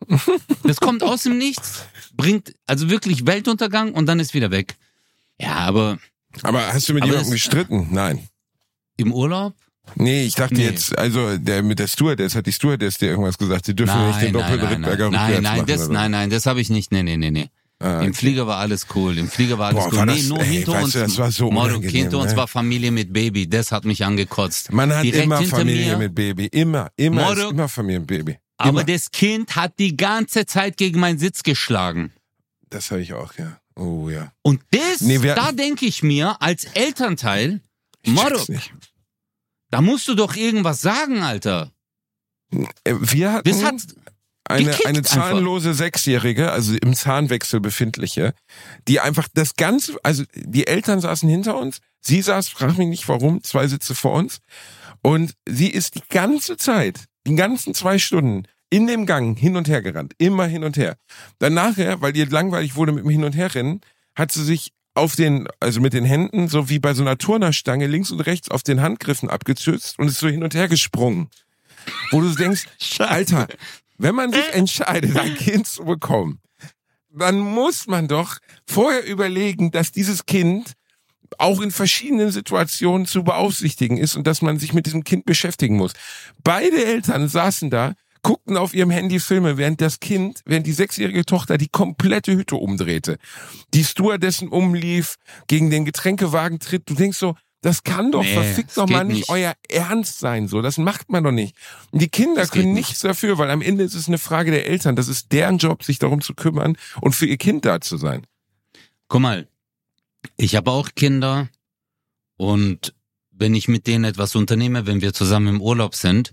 Das kommt aus dem Nichts, bringt also wirklich Weltuntergang und dann ist wieder weg. Ja, aber... Aber hast du mit jemandem gestritten? Nein. Im Urlaub? Nee, ich dachte nee. jetzt, also der mit der Stewardess, hat die Stewardess dir irgendwas gesagt, sie dürfen nein, nicht den doppelten nein, Rittberger nein, rückwärts nein, nein, machen. das, oder? nein, nein, das habe ich nicht, nee, nee, nee, nee. Ah, Im okay. Flieger war alles cool, im Flieger war alles Boah, cool. war Nee, das, nur ey, hinter weißt uns, du, das war so Moro, unangenehm, hinter uns ne? war Familie mit Baby, das hat mich angekotzt. Man hat Direkt immer hinter Familie mir, mit Baby, immer, immer, Moro, ist immer Familie mit Baby. Immer. aber das Kind hat die ganze Zeit gegen meinen Sitz geschlagen. Das habe ich auch, ja. Oh ja. Und das, Nee, wir- da denke ich mir, als Elternteil, Ich Moro, check's nicht. da musst du doch irgendwas sagen, Alter. Äh, Wir hatten Das hat eine, gekickt eine einfach. zahnlose Sechsjährige, also im Zahnwechsel befindliche, die einfach das Ganze, also die Eltern saßen hinter uns, sie saß, frag mich nicht warum, zwei Sitze vor uns und sie ist die ganze Zeit, die ganzen zwei Stunden in dem Gang hin und her gerannt, immer hin und her. Dann nachher, weil ihr langweilig wurde mit dem Hin- und Herrennen, hat sie sich auf den, also mit den Händen, so wie bei so einer Turnerstange, links und rechts auf den Handgriffen abgestützt und ist so hin und her gesprungen. Wo du denkst, Alter, wenn man sich entscheidet, ein Kind zu bekommen, dann muss man doch vorher überlegen, dass dieses Kind auch in verschiedenen Situationen zu beaufsichtigen ist und dass man sich mit diesem Kind beschäftigen muss. Beide Eltern saßen da, guckten auf ihrem Handy Filme, während das Kind, während die sechsjährige Tochter die komplette Hütte umdrehte. Die Stewardessen umlief, gegen den Getränkewagen tritt. Du denkst so, das kann doch Nee, verfickt das doch mal geht nicht nicht. euer Ernst sein, so. Das macht man doch nicht. Und die Kinder Das geht können nicht. nichts dafür, weil am Ende ist es eine Frage der Eltern. Das ist deren Job, sich darum zu kümmern und für ihr Kind da zu sein. Guck mal, ich habe auch Kinder und wenn ich mit denen etwas unternehme, wenn wir zusammen im Urlaub sind,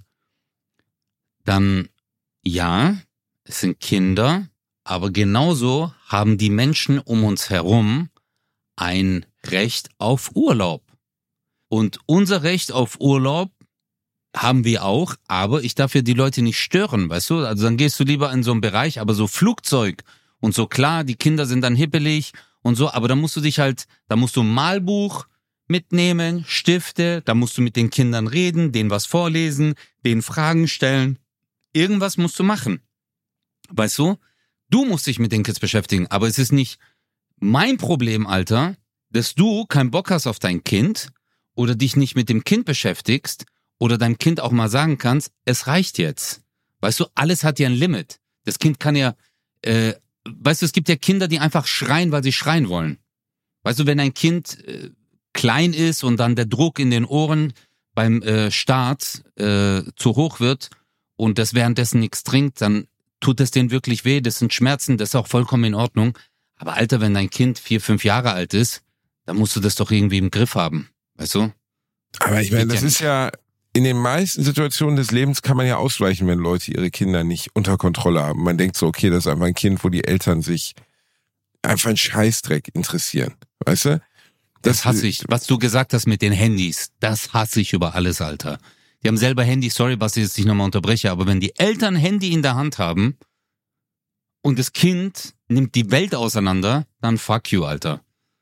dann ja, es sind Kinder, aber genauso haben die Menschen um uns herum ein Recht auf Urlaub. Und unser Recht auf Urlaub haben wir auch, aber ich darf ja die Leute nicht stören, weißt du? Also dann gehst du lieber in so einen Bereich, aber so Flugzeug und so, klar, die Kinder sind dann hippelig und so, aber da musst du dich halt, da musst du ein Malbuch mitnehmen, Stifte, da musst du mit den Kindern reden, denen was vorlesen, denen Fragen stellen. Irgendwas musst du machen. Weißt du? Du musst dich mit den Kids beschäftigen, aber es ist nicht mein Problem, Alter, dass du keinen Bock hast auf dein Kind oder dich nicht mit dem Kind beschäftigst oder deinem Kind auch mal sagen kannst, es reicht jetzt. Weißt du, alles hat ja ein Limit. Das Kind kann ja, äh, weißt du, es gibt ja Kinder, die einfach schreien, weil sie schreien wollen. Weißt du, wenn ein Kind äh, klein ist und dann der Druck in den Ohren beim äh, Start äh, zu hoch wird und das währenddessen nichts trinkt, dann tut es denen wirklich weh, das sind Schmerzen, das ist auch vollkommen in Ordnung. Aber Alter, wenn dein Kind vier, fünf Jahre alt ist, dann musst du das doch irgendwie im Griff haben, weißt du? Aber ich meine, Geht das ja ist ja, in den meisten Situationen des Lebens kann man ja ausweichen, wenn Leute ihre Kinder nicht unter Kontrolle haben. Man denkt so, okay, das ist einfach ein Kind, wo die Eltern sich einfach einen Scheißdreck interessieren, weißt du? Das hasse ich. Was du gesagt hast mit den Handys, das hasse ich über alles, Alter. Die haben selber Handy, sorry, was ich jetzt nicht nochmal unterbreche, aber wenn die Eltern Handy in der Hand haben und das Kind nimmt die Welt auseinander, dann fuck you, Alter.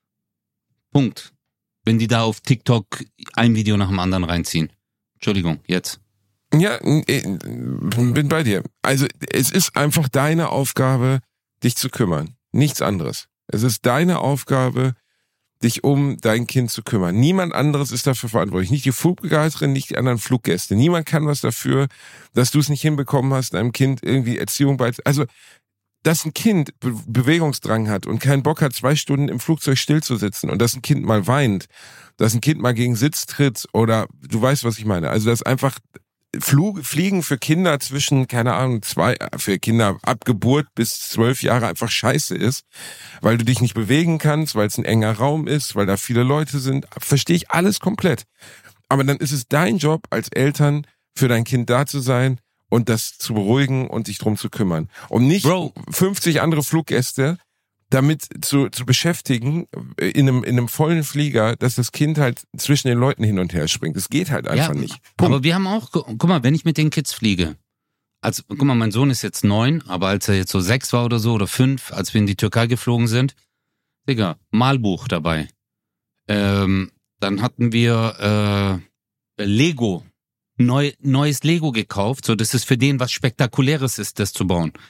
Punkt. Wenn die da auf TikTok ein Video nach dem anderen reinziehen. Entschuldigung, jetzt. Ja, äh, bin bei dir. Also es ist einfach deine Aufgabe, dich zu kümmern. Nichts anderes. Es ist deine Aufgabe, dich um dein Kind zu kümmern. Niemand anderes ist dafür verantwortlich. Nicht die Flugbegleiterin, nicht die anderen Fluggäste. Niemand kann was dafür, dass du es nicht hinbekommen hast, deinem Kind irgendwie Erziehung beizubringen. Also, dass ein Kind Be- Bewegungsdrang hat und keinen Bock hat, zwei Stunden im Flugzeug stillzusitzen und dass ein Kind mal weint, dass ein Kind mal gegen Sitz tritt oder du weißt, was ich meine. Also, dass einfach Flug, Fliegen für Kinder zwischen, keine Ahnung, zwei, für Kinder ab Geburt bis zwölf Jahre einfach scheiße ist, weil du dich nicht bewegen kannst, weil es ein enger Raum ist, weil da viele Leute sind, verstehe ich alles komplett. Aber dann ist es dein Job als Eltern, für dein Kind da zu sein und das zu beruhigen und sich drum zu kümmern. Und nicht Bro. fünfzig andere Fluggäste damit zu, zu beschäftigen, in einem, in einem vollen Flieger, dass das Kind halt zwischen den Leuten hin und her springt. Das geht halt einfach ja, nicht. Aber wir haben auch, gu- guck mal, wenn ich mit den Kids fliege, als, guck mal, mein Sohn ist jetzt neun, aber als er jetzt so sechs war oder so oder fünf, als wir in die Türkei geflogen sind, Digga, Malbuch dabei. Ähm, dann hatten wir äh, Lego, neu, neues Lego gekauft, so dass es für den was Spektakuläres ist, das zu bauen.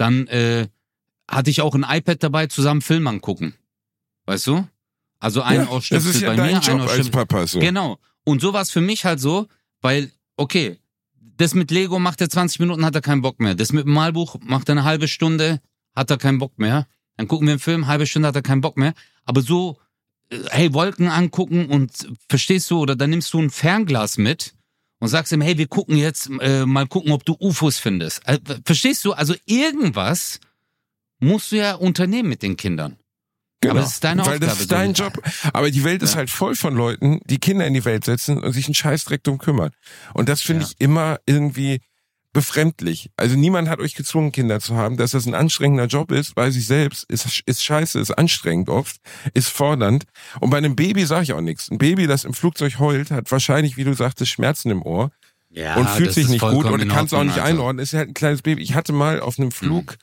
dann äh, hatte ich auch ein iPad dabei, zusammen Film angucken. Weißt du? Also ein Ja, Ohr stöpselt das ist ja bei dein mir, Job ein Ohr als stöpselt- Papa so. Genau. Und so war es für mich halt so, weil, okay, das mit Lego macht er zwanzig Minuten, hat er keinen Bock mehr. Das mit dem Malbuch macht er eine halbe Stunde, hat er keinen Bock mehr. Dann gucken wir einen Film, halbe Stunde hat er keinen Bock mehr. Aber so, äh, hey, Wolken angucken und verstehst du, oder dann nimmst du ein Fernglas mit und sagst ihm, hey, wir gucken jetzt, äh, mal gucken, ob du U F Os findest. Äh, verstehst du? Also irgendwas musst du ja unternehmen mit den Kindern. Genau. Aber das ist deine Weil Aufgabe. das ist dein so. Job. Aber die Welt ist Ja. halt voll von Leuten, die Kinder in die Welt setzen und sich einen Scheißdreck drum kümmern. Und das finde Ja. ich immer irgendwie befremdlich. Also niemand hat euch gezwungen, Kinder zu haben. Dass das ein anstrengender Job ist, weiß ich selbst, ist, ist scheiße, ist anstrengend oft, ist fordernd. Und bei einem Baby sage ich auch nichts. Ein Baby, das im Flugzeug heult, hat wahrscheinlich, wie du sagtest, Schmerzen im Ohr Ja, und fühlt das sich ist nicht gut vollkommen und in kann es auch Ordnung, nicht Alter. einordnen. Ist halt ein kleines Baby. Ich hatte mal auf einem Flug,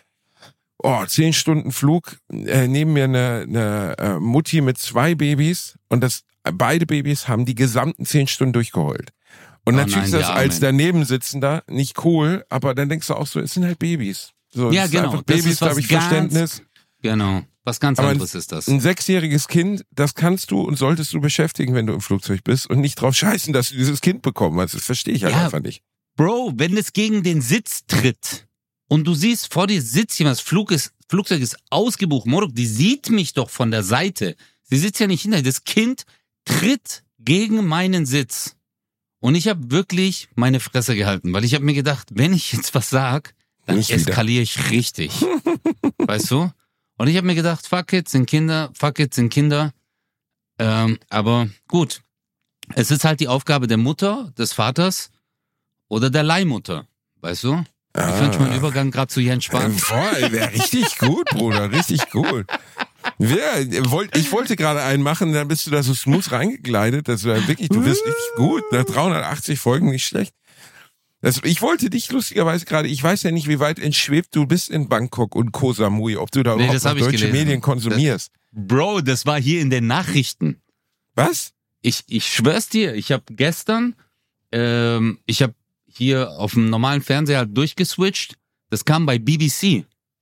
oh, zehn Stunden Flug, äh, neben mir eine, eine äh, Mutti mit zwei Babys und das beide Babys haben die gesamten zehn Stunden durchgeheult. Und Oh natürlich nein, ist die das als Armen. Danebensitzender nicht cool, aber dann denkst du auch so, es sind halt Babys. So, Ja, das ist genau. einfach Das Babys, ist was da habe ich ganz- Verständnis. Genau. Was ganz Aber anderes ist das. Ein sechsjähriges Kind, das kannst du und solltest du beschäftigen, wenn du im Flugzeug bist und nicht drauf scheißen, dass du dieses Kind bekommen hast. Das verstehe ich halt Ja. einfach nicht. Bro, wenn es gegen den Sitz tritt und du siehst, vor dir sitzt jemand, das Flug ist, Flugzeug ist ausgebucht, Morok, die sieht mich doch von der Seite. Sie sitzt ja nicht hinter. Das Kind tritt gegen meinen Sitz. Und ich habe wirklich meine Fresse gehalten, weil ich habe mir gedacht, wenn ich jetzt was sag, dann Nicht wieder. eskaliere ich richtig. Weißt du? Und ich habe mir gedacht, fuck it, sind Kinder, fuck it, sind Kinder. Ähm, aber gut, es ist halt die Aufgabe der Mutter, des Vaters oder der Leihmutter. Weißt du? Ich fand schon meinen Übergang gerade zu Jens Spahn. Äh, Voll, wär richtig gut, Bruder, richtig gut. Ja, wollt, ich wollte gerade einen machen, dann bist du da so smooth reingegleitet. Das war wirklich, du bist richtig gut. Nach dreihundertachtzig Folgen nicht schlecht. Das, ich wollte dich lustigerweise gerade, ich weiß ja nicht, wie weit entschwebt du bist in Bangkok und Koh Samui, ob du da Nee, überhaupt das noch hab ich deutsche gelesen. Medien konsumierst. Bro, das war hier in den Nachrichten. Was? Ich, ich schwör's dir, ich habe gestern, ähm, ich habe hier auf dem normalen Fernseher halt durchgeswitcht. Das kam bei B B C.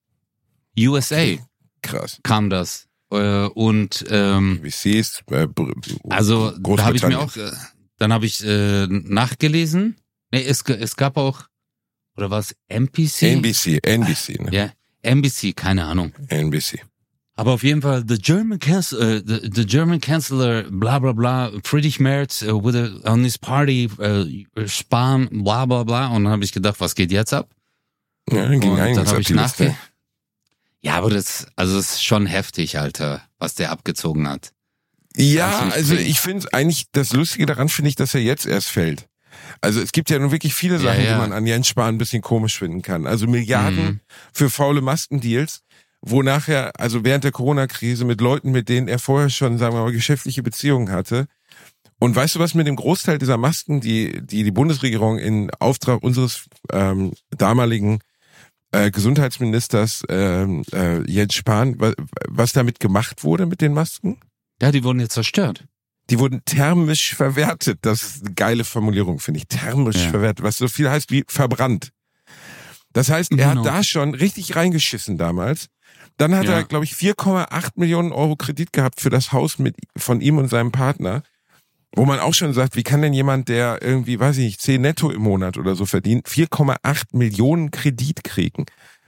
U S A Krass. kam das. Äh, und ähm, B B C ist, äh, Br- also da habe ich mir Großbritannien. auch, äh, dann habe ich äh, nachgelesen. Nee, es, es gab auch, oder was, N B C? N B C, N B C, ne? Ja, N B C, keine Ahnung. N B C. Aber auf jeden Fall, the German Chancellor, the, the German Chancellor, bla bla bla, Friedrich Merz uh, with a, on his party, uh, Spahn, bla bla bla. Und dann habe ich gedacht, was geht jetzt ab? Ja, dann ging Und einiges dann habe ab ich die Liste. nachge... Ja, aber das, also das ist schon heftig, Alter, was der abgezogen hat. Ja, Kannst du nicht also kriegen. ich finde eigentlich, das Lustige daran finde ich, dass er jetzt erst fällt. Also es gibt ja nun wirklich viele Ja, Sachen, ja. die man an Jens Spahn ein bisschen komisch finden kann. Also Milliarden Mhm. für faule Maskendeals, wo nachher, also während der Corona-Krise mit Leuten, mit denen er vorher schon, sagen wir mal, geschäftliche Beziehungen hatte. Und weißt du was, mit dem Großteil dieser Masken, die die, die Bundesregierung in Auftrag unseres ähm, damaligen äh, Gesundheitsministers ähm, äh, Jens Spahn, was, was damit gemacht wurde mit den Masken? Ja, die wurden jetzt zerstört. Die wurden thermisch verwertet. Das ist eine geile Formulierung, finde ich. Thermisch Ja. verwertet, was so viel heißt wie verbrannt. Das heißt, er Genau. hat da schon richtig reingeschissen damals. Dann hat Ja. er, glaube ich, vier Komma acht Millionen Euro Kredit gehabt für das Haus mit von ihm und seinem Partner. Wo man auch schon sagt, wie kann denn jemand, der irgendwie, weiß ich nicht, zehn netto im Monat oder so verdient, vier Komma acht Millionen Kredit kriegen?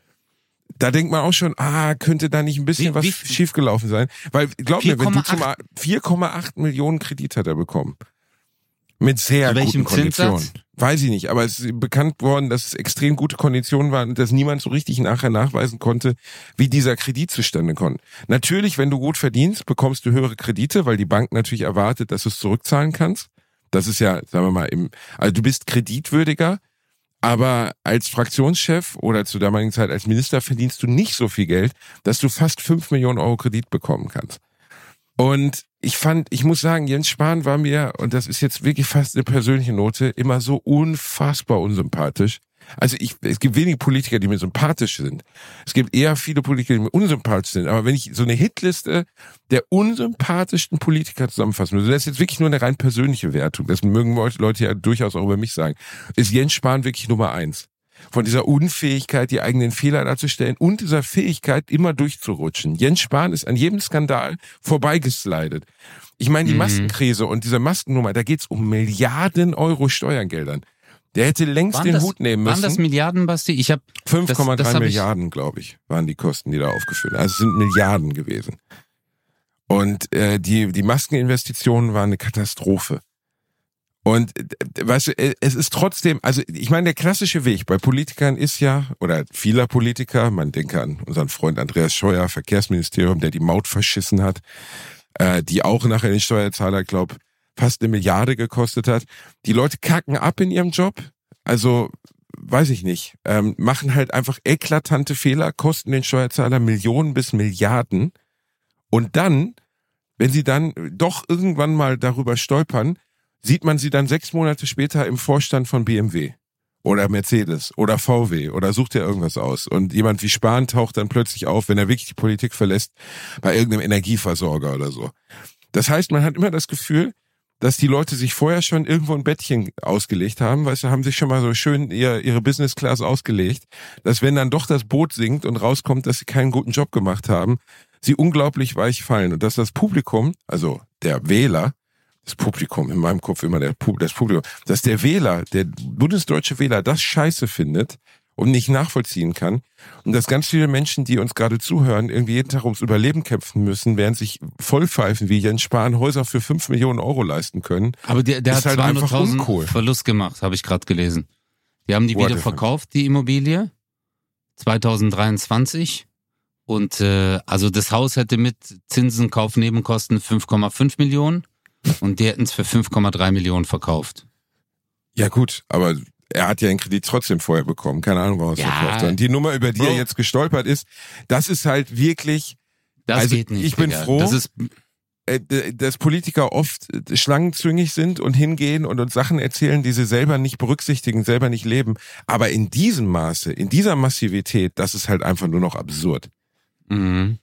Da denkt man auch schon, ah, könnte da nicht ein bisschen Wie- was wie- schiefgelaufen sein? Weil, glaub mir, wenn du zum vier Komma vier Komma acht Millionen Kredit hat er bekommen. Mit sehr Zu welchem guten Konditionen. Zinssatz? Weiß ich nicht, aber es ist bekannt worden, dass es extrem gute Konditionen waren und dass niemand so richtig nachher nachweisen konnte, wie dieser Kredit zustande kommt. Natürlich, wenn du gut verdienst, bekommst du höhere Kredite, weil die Bank natürlich erwartet, dass du es zurückzahlen kannst. Das ist ja, sagen wir mal, im, also du bist kreditwürdiger, aber als Fraktionschef oder zur damaligen Zeit als Minister verdienst du nicht so viel Geld, dass du fast fünf Millionen Euro Kredit bekommen kannst. Und ich fand, ich muss sagen, Jens Spahn war mir, und das ist jetzt wirklich fast eine persönliche Note, immer so unfassbar unsympathisch. Also ich, es gibt wenige Politiker, die mir sympathisch sind. Es gibt eher viele Politiker, die mir unsympathisch sind. Aber wenn ich so eine Hitliste der unsympathischsten Politiker zusammenfassen würde, das ist jetzt wirklich nur eine rein persönliche Wertung, das mögen Leute ja durchaus auch über mich sagen, ist Jens Spahn wirklich Nummer eins. von dieser Unfähigkeit, die eigenen Fehler darzustellen und dieser Fähigkeit, immer durchzurutschen. Jens Spahn ist an jedem Skandal vorbeigeslidet. Ich meine, die Mhm. Maskenkrise und diese Maskennummer, da geht's um Milliarden Euro Steuergeldern. Der hätte längst Waren den das, Hut nehmen müssen. Waren das Milliarden, Basti? Ich habe fünf Komma das- das drei hab ich- Milliarden, glaube ich, waren die Kosten, die da aufgeführt werden. Also es sind Milliarden gewesen. Und äh, die, die Maskeninvestitionen waren eine Katastrophe. Und äh, weißt du, äh, es ist trotzdem, also ich meine, der klassische Weg bei Politikern ist ja, oder vieler Politiker, man denke an unseren Freund Andreas Scheuer, Verkehrsministerium, der die Maut verschissen hat, äh, die auch nachher den Steuerzahler, glaube fast eine Milliarde gekostet hat. Die Leute kacken ab in ihrem Job, also weiß ich nicht, ähm, machen halt einfach eklatante Fehler, kosten den Steuerzahler Millionen bis Milliarden. Und dann, wenn sie dann doch irgendwann mal darüber stolpern, sieht man sie dann sechs Monate später im Vorstand von B M W oder Mercedes oder V W oder sucht ja irgendwas aus. Und jemand wie Spahn taucht dann plötzlich auf, wenn er wirklich die Politik verlässt, bei irgendeinem Energieversorger oder so. Das heißt, man hat immer das Gefühl, dass die Leute sich vorher schon irgendwo ein Bettchen ausgelegt haben, weißt du, haben sich schon mal so schön ihr, ihre Business Class ausgelegt, dass wenn dann doch das Boot sinkt und rauskommt, dass sie keinen guten Job gemacht haben, sie unglaublich weich fallen und dass das Publikum, also der Wähler, das Publikum, in meinem Kopf immer der, das Publikum, dass der Wähler, der bundesdeutsche Wähler das scheiße findet und nicht nachvollziehen kann und dass ganz viele Menschen, die uns gerade zuhören, irgendwie jeden Tag ums Überleben kämpfen müssen, während sich Vollpfeifen wie Jens Spahn Häuser für fünf Millionen Euro leisten können. Aber der, der ist hat halt einfach uncool. zweihunderttausend Verlust gemacht, habe ich gerade gelesen. Die haben die What wieder the verkauft, die Immobilie, zwanzig dreiundzwanzig. Und äh, also das Haus hätte mit Zinsen, Kaufnebenkosten fünf Komma fünf Millionen und die hätten es für fünf Komma drei Millionen verkauft. Ja gut, aber er hat ja den Kredit trotzdem vorher bekommen. Keine Ahnung, warum er es Ja. verkauft hat. Und die Nummer, über die Bro. er jetzt gestolpert ist, das ist halt wirklich, Das Also, geht nicht. ich bin Digga. froh. Das ist, äh, dass Politiker oft äh, schlangenzüngig sind und hingehen und uns Sachen erzählen, die sie selber nicht berücksichtigen, selber nicht leben. Aber in diesem Maße, in dieser Massivität, das ist halt einfach nur noch absurd. mhm.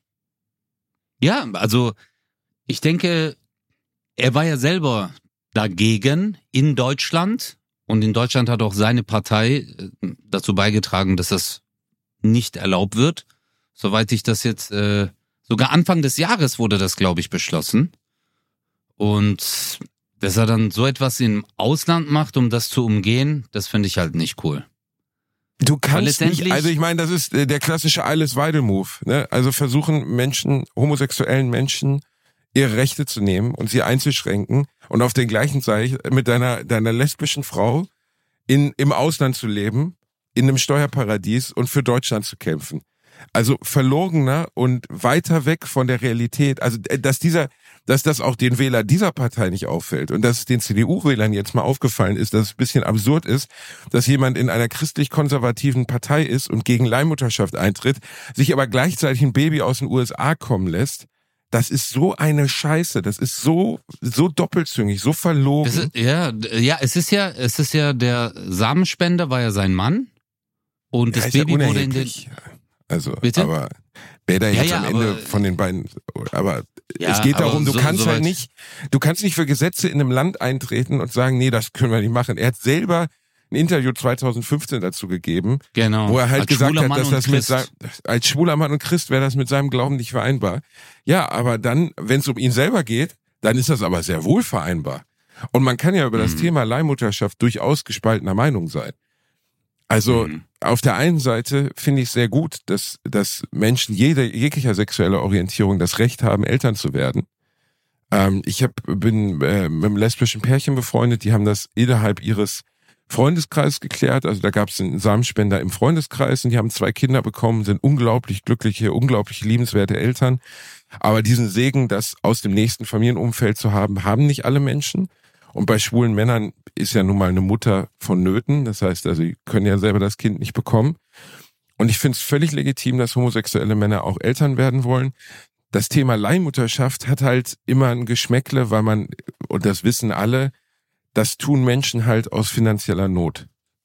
Ja, also ich denke, er war ja selber dagegen in Deutschland und in Deutschland hat auch seine Partei äh, dazu beigetragen, dass das nicht erlaubt wird. Soweit ich das jetzt, äh, sogar Anfang des Jahres wurde das, glaube ich, beschlossen. Und dass er dann so etwas im Ausland macht, um das zu umgehen, das finde ich halt nicht cool. Du kannst letztendlich- nicht, also ich meine, das ist äh, der klassische Alice Weidel-Move, ne? Also versuchen Menschen, homosexuellen Menschen, ihre Rechte zu nehmen und sie einzuschränken und auf den gleichen Zeit mit deiner, deiner lesbischen Frau in, im Ausland zu leben, in einem Steuerparadies und für Deutschland zu kämpfen. Also verlogener und weiter weg von der Realität. Also äh, dass dieser, dass das auch den Wähler dieser Partei nicht auffällt und dass es den C D U-Wählern jetzt mal aufgefallen ist, dass es ein bisschen absurd ist, dass jemand in einer christlich-konservativen Partei ist und gegen Leihmutterschaft eintritt, sich aber gleichzeitig ein Baby aus den U S A kommen lässt. Das ist so eine Scheiße. Das ist so so doppelzüngig, so verlogen. Das ist, ja, d- ja, es ist ja, es ist ja der Samenspender war ja sein Mann und Ja, das ist ja Baby wurde in den. unerheblich. Also, Bitte? aber wer da Ja, jetzt ja, am Ende aber- von den beiden, aber Ja, es geht aber darum, du so- kannst so halt weit- nicht, du kannst nicht für Gesetze in einem Land eintreten und sagen, nee, das können wir nicht machen. Er hat selber ein Interview zwanzig fünfzehn dazu gegeben, Genau. wo er halt Als gesagt schwuler hat, Mann dass und das mit Christ. seinem, als schwuler Mann und Christ wäre das mit seinem Glauben nicht vereinbar. Ja, aber dann, wenn es um ihn selber geht, dann ist das aber sehr wohl vereinbar. Und man kann ja über das Mhm. Thema Leihmutterschaft durchaus gespaltener Meinung sein. Also Mhm. auf der einen Seite finde ich sehr gut, dass, dass Menschen jede, jeglicher sexueller Orientierung das Recht haben, Eltern zu werden. Ähm, ich hab, bin äh, mit einem lesbischen Pärchen befreundet, die haben das innerhalb ihres Freundeskreises geklärt. Also da gab es einen Samenspender im Freundeskreis und die haben zwei Kinder bekommen, sind unglaublich glückliche, unglaublich liebenswerte Eltern. Aber diesen Segen, das aus dem nächsten Familienumfeld zu haben, haben nicht alle Menschen. Und bei schwulen Männern ist ja nun mal eine Mutter vonnöten. Das heißt, also, sie können ja selber das Kind nicht bekommen. Und ich finde es völlig legitim, dass homosexuelle Männer auch Eltern werden wollen. Das Thema Leihmutterschaft hat halt immer ein Geschmäckle, weil man, und das wissen alle, das tun Menschen halt aus finanzieller Not.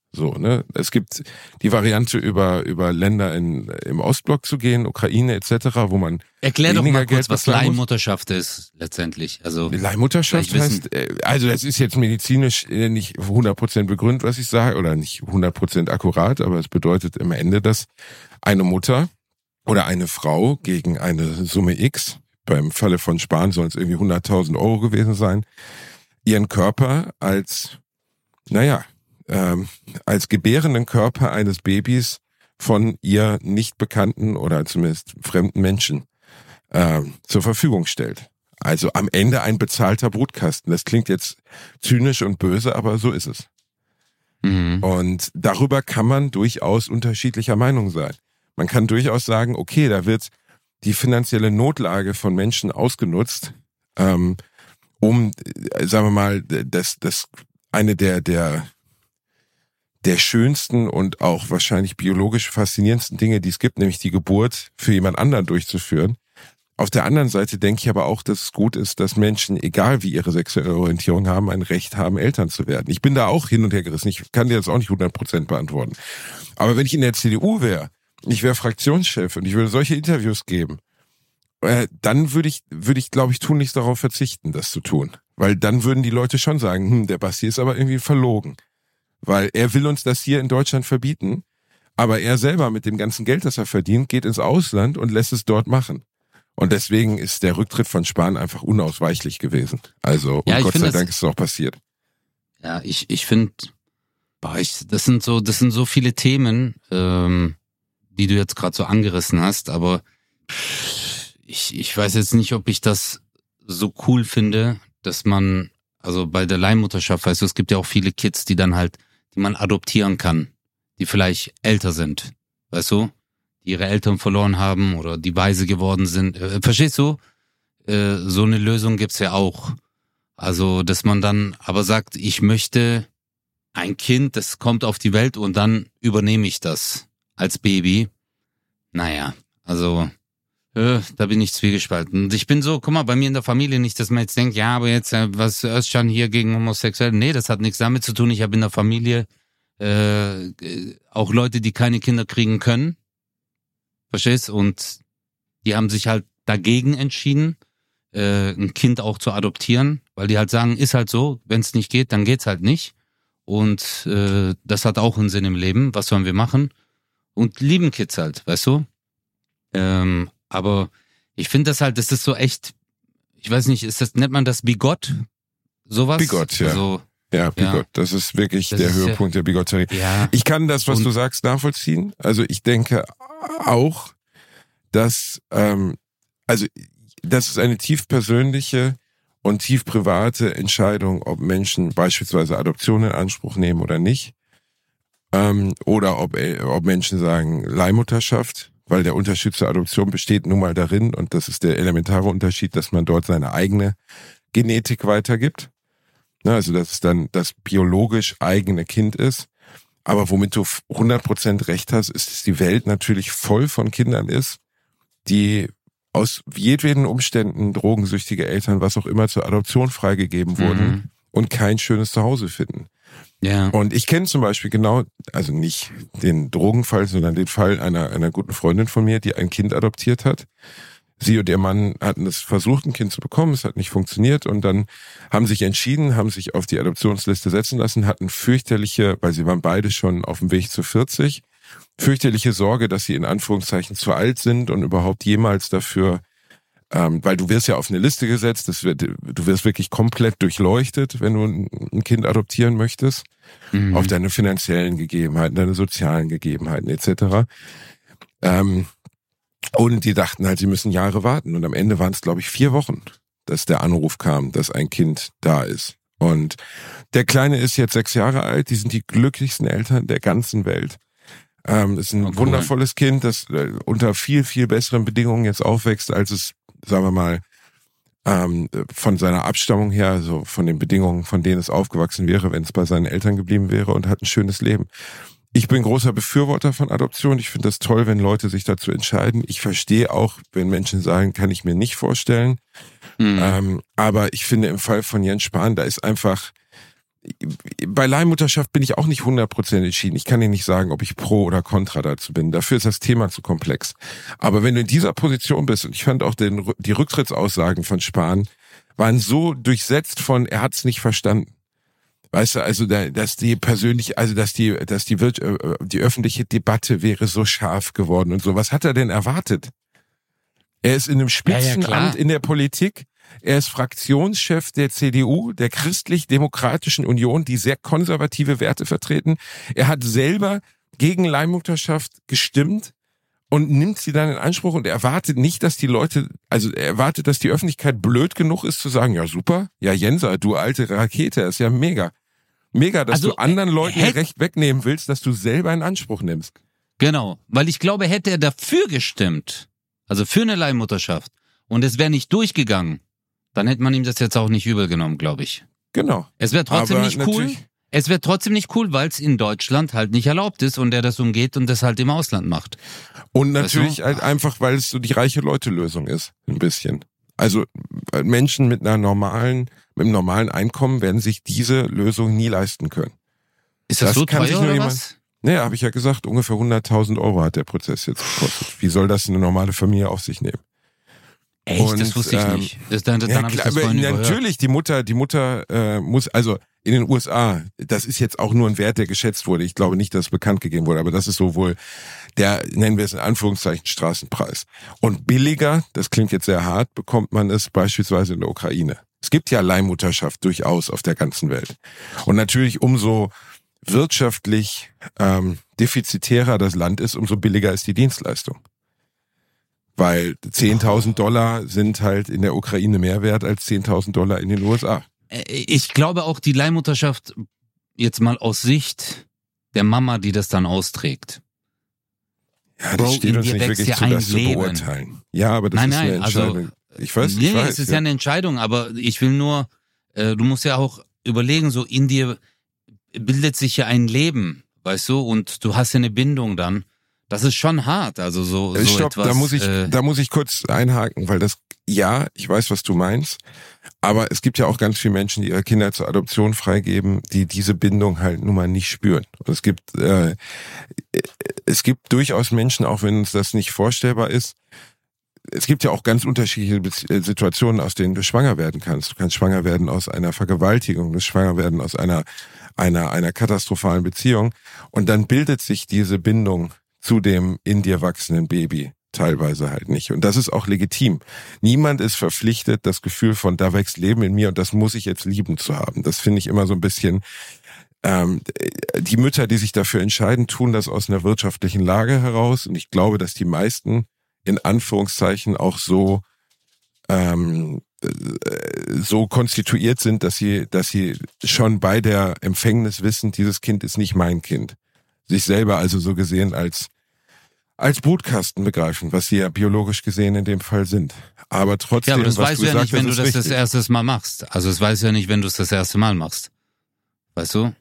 So, ne? Es gibt die Variante, über über Länder in, im Ostblock zu gehen, Ukraine et cetera, wo man Erklär doch mal kurz, Geld was Leihmutterschaft ist, letztendlich. Also Leihmutterschaft heißt, also das ist jetzt medizinisch nicht hundert Prozent begründet, was ich sage, oder nicht hundert Prozent akkurat, aber es bedeutet am Ende, dass eine Mutter oder eine Frau gegen eine Summe X, beim Falle von Spahn sollen es irgendwie hunderttausend Euro gewesen sein, ihren Körper als, naja, ähm, als gebärenden Körper eines Babys von ihr nicht bekannten oder zumindest fremden Menschen äh, zur Verfügung stellt. Also am Ende ein bezahlter Brutkasten. Das klingt jetzt zynisch und böse, aber so ist es. Mhm. Und darüber kann man durchaus unterschiedlicher Meinung sein. Man kann durchaus sagen, okay, da wird die finanzielle Notlage von Menschen ausgenutzt, ähm, um, sagen wir mal, das, das eine der, der, der schönsten und auch wahrscheinlich biologisch faszinierendsten Dinge, die es gibt, nämlich die Geburt für jemand anderen durchzuführen. Auf der anderen Seite denke ich aber auch, dass es gut ist, dass Menschen, egal wie ihre sexuelle Orientierung haben, ein Recht haben, Eltern zu werden. Ich bin da auch hin und her gerissen. Ich kann dir jetzt auch nicht hundert Prozent beantworten. Aber wenn ich in der C D U wäre, ich wäre Fraktionschef und ich würde solche Interviews geben, äh, dann würde ich, würde ich, glaube ich, tunlichst darauf verzichten, das zu tun. Weil dann würden die Leute schon sagen, hm, der Basti ist aber irgendwie verlogen. Weil er will uns das hier in Deutschland verbieten, aber er selber mit dem ganzen Geld, das er verdient, geht ins Ausland und lässt es dort machen. Und deswegen ist der Rücktritt von Spahn einfach unausweichlich gewesen. Also, ja, und Gott sei das, Dank ist es auch passiert. Ja, ich, ich finde, das sind so, das sind so viele Themen, ähm, die du jetzt gerade so angerissen hast, aber ich, ich weiß jetzt nicht, ob ich das so cool finde, dass man, also bei der Leihmutterschaft, weißt du, es gibt ja auch viele Kids, die dann halt, die man adoptieren kann, die vielleicht älter sind, weißt du, die ihre Eltern verloren haben oder die weise geworden sind. Äh, verstehst du? Äh, so eine Lösung gibt's ja auch. Also, dass man dann aber sagt, ich möchte ein Kind, das kommt auf die Welt und dann übernehme ich das als Baby. Naja, also äh, da bin ich zwiegespalten. Und ich bin so, guck mal, bei mir in der Familie nicht, dass man jetzt denkt, ja, aber jetzt, äh, was Özcan hier gegen Homosexuelle? Nee, das hat nichts damit zu tun. Ich habe in der Familie äh, auch Leute, die keine Kinder kriegen können. Verstehst? Und die haben sich halt dagegen entschieden, äh, ein Kind auch zu adoptieren, weil die halt sagen, ist halt so, wenn es nicht geht, dann geht's halt nicht. Und äh, das hat auch einen Sinn im Leben. Was sollen wir machen? Und lieben Kids halt, weißt du? Ähm, aber ich finde das halt, das ist so echt, ich weiß nicht, ist das, nennt man das Bigott? Sowas? Bigott, ja. Also, ja, Bigott. Ja. Das ist wirklich das der ist Höhepunkt ja, der Bigotterie. Ja. Ich kann das, was Und, du sagst, nachvollziehen. Also ich denke auch, dass, ähm, also das ist eine tief persönliche und tief private Entscheidung, ob Menschen beispielsweise Adoption in Anspruch nehmen oder nicht. Ähm, oder ob, ob Menschen sagen Leihmutterschaft, weil der Unterschied zur Adoption besteht nun mal darin, und das ist der elementare Unterschied, dass man dort seine eigene Genetik weitergibt. Na, also dass es dann das biologisch eigene Kind ist. Aber womit du hundert Prozent recht hast, ist, dass die Welt natürlich voll von Kindern ist, die aus jedweden Umständen, drogensüchtige Eltern, was auch immer, zur Adoption freigegeben wurden mhm. und kein schönes Zuhause finden. Ja. Und ich kenne zum Beispiel genau, also nicht den Drogenfall, sondern den Fall einer, einer guten Freundin von mir, die ein Kind adoptiert hat. Sie und ihr Mann hatten es versucht, ein Kind zu bekommen, es hat nicht funktioniert und dann haben sich entschieden, haben sich auf die Adoptionsliste setzen lassen, hatten fürchterliche, weil sie waren beide schon auf dem Weg zu vierzig, fürchterliche Sorge, dass sie in Anführungszeichen zu alt sind und überhaupt jemals dafür, ähm, weil du wirst ja auf eine Liste gesetzt, das wird, du wirst wirklich komplett durchleuchtet, wenn du ein, ein Kind adoptieren möchtest, mhm. auf deine finanziellen Gegebenheiten, deine sozialen Gegebenheiten et cetera. Ähm, Und die dachten halt, sie müssen Jahre warten. Und am Ende waren es, glaube ich, vier Wochen, dass der Anruf kam, dass ein Kind da ist. Und der Kleine ist jetzt sechs Jahre alt. Die sind die glücklichsten Eltern der ganzen Welt. Ähm, ist ein oh, cool. wundervolles Kind, das äh, unter viel, viel besseren Bedingungen jetzt aufwächst, als es, sagen wir mal, ähm, von seiner Abstammung her, also von den Bedingungen, von denen es aufgewachsen wäre, wenn es bei seinen Eltern geblieben wäre, und hat ein schönes Leben. Ich bin großer Befürworter von Adoption. Ich finde das toll, wenn Leute sich dazu entscheiden. Ich verstehe auch, wenn Menschen sagen, kann ich mir nicht vorstellen. Mhm. Ähm, aber ich finde im Fall von Jens Spahn, da ist einfach, bei Leihmutterschaft bin ich auch nicht hundert Prozent entschieden. Ich kann dir nicht sagen, ob ich pro oder contra dazu bin. Dafür ist das Thema zu komplex. Aber wenn du in dieser Position bist, und ich fand auch den, die Rücktrittsaussagen von Spahn, waren so durchsetzt von, er hat's nicht verstanden. Weißt du, also, dass die persönlich, also, dass die, dass die, die öffentliche Debatte wäre so scharf geworden und so. Was hat er denn erwartet? Er ist in einem Spitzenamt ja, ja, in der Politik. Er ist Fraktionschef der C D U, der Christlich-Demokratischen Union, die sehr konservative Werte vertreten. Er hat selber gegen Leihmutterschaft gestimmt und nimmt sie dann in Anspruch und erwartet nicht, dass die Leute, also er erwartet, dass die Öffentlichkeit blöd genug ist zu sagen, ja super, ja Jenser, du alte Rakete, ist ja mega. Mega, dass also, du anderen Leuten ihr Recht wegnehmen willst, dass du selber in Anspruch nimmst. Genau, weil ich glaube, hätte er dafür gestimmt, also für eine Leihmutterschaft, und es wäre nicht durchgegangen, dann hätte man ihm das jetzt auch nicht übel genommen, glaube ich. Genau. Es wäre trotzdem Aber nicht cool. Es wäre trotzdem nicht cool, weil es in Deutschland halt nicht erlaubt ist und er das umgeht und das halt im Ausland macht. Und natürlich weißt du? halt einfach, weil es so die reiche Leute-Lösung ist, ein bisschen. Also Menschen mit einer normalen, mit einem normalen Einkommen werden sich diese Lösung nie leisten können. Ist das, das so teuer oder jemand, was? Nee, habe ich ja gesagt, ungefähr hunderttausend Euro hat der Prozess jetzt gekostet. Wie soll das eine normale Familie auf sich nehmen? Echt? Und, das wusste ich ähm, nicht. Das, dann dann ja, habe ich klar, das vorhin aber überhört. Natürlich, die Mutter, die Mutter äh, muss, also in den U S A, das ist jetzt auch nur ein Wert, der geschätzt wurde. Ich glaube nicht, dass es bekannt gegeben wurde, aber das ist so wohl der, nennen wir es in Anführungszeichen, Straßenpreis. Und billiger, das klingt jetzt sehr hart, bekommt man es beispielsweise in der Ukraine. Es gibt ja Leihmutterschaft durchaus auf der ganzen Welt. Und natürlich umso wirtschaftlich ähm, defizitärer das Land ist, umso billiger ist die Dienstleistung. Weil zehntausend Dollar sind halt in der Ukraine mehr wert als zehntausend Dollar in den U S A. Ich glaube auch die Leihmutterschaft, jetzt mal aus Sicht der Mama, die das dann austrägt. Ja, das Bro, steht uns nicht wirklich zu, das zu beurteilen. Ja, aber das nein, ist nein, eine Entscheidung. Also, ich weiß, nee, ich weiß. Es ist ja. ja eine Entscheidung, aber ich will nur, äh, du musst ja auch überlegen, so in dir bildet sich ja ein Leben, weißt du, und du hast ja eine Bindung dann. Das ist schon hart, also so, so Stopp, etwas. Da muss ich, äh, da muss ich kurz einhaken, weil das, ja, ich weiß, was du meinst, aber es gibt ja auch ganz viele Menschen, die ihre Kinder zur Adoption freigeben, die diese Bindung halt nun mal nicht spüren. Und es gibt, äh, es gibt durchaus Menschen, auch wenn uns das nicht vorstellbar ist, es gibt ja auch ganz unterschiedliche Situationen, aus denen du schwanger werden kannst. Du kannst schwanger werden aus einer Vergewaltigung, du kannst schwanger werden aus einer, einer, einer katastrophalen Beziehung. Und dann bildet sich diese Bindung zu dem in dir wachsenden Baby teilweise halt nicht. Und das ist auch legitim. Niemand ist verpflichtet, das Gefühl von, da wächst Leben in mir und das muss ich jetzt lieben zu haben. Das finde ich immer so ein bisschen, ähm, die Mütter, die sich dafür entscheiden, tun das aus einer wirtschaftlichen Lage heraus. Und ich glaube, dass die meisten in Anführungszeichen auch so ähm, so konstituiert sind, dass sie, dass sie schon bei der Empfängnis wissen, dieses Kind ist nicht mein Kind. Sich selber also so gesehen als als Brutkasten begreifen, was sie ja biologisch gesehen in dem Fall sind. Aber trotzdem, ja, aber das was weißt du ja sagst, nicht, wenn das du das richtig. das erste Mal machst. Also das weißt du ja nicht, wenn du es das erste Mal machst. Weißt du?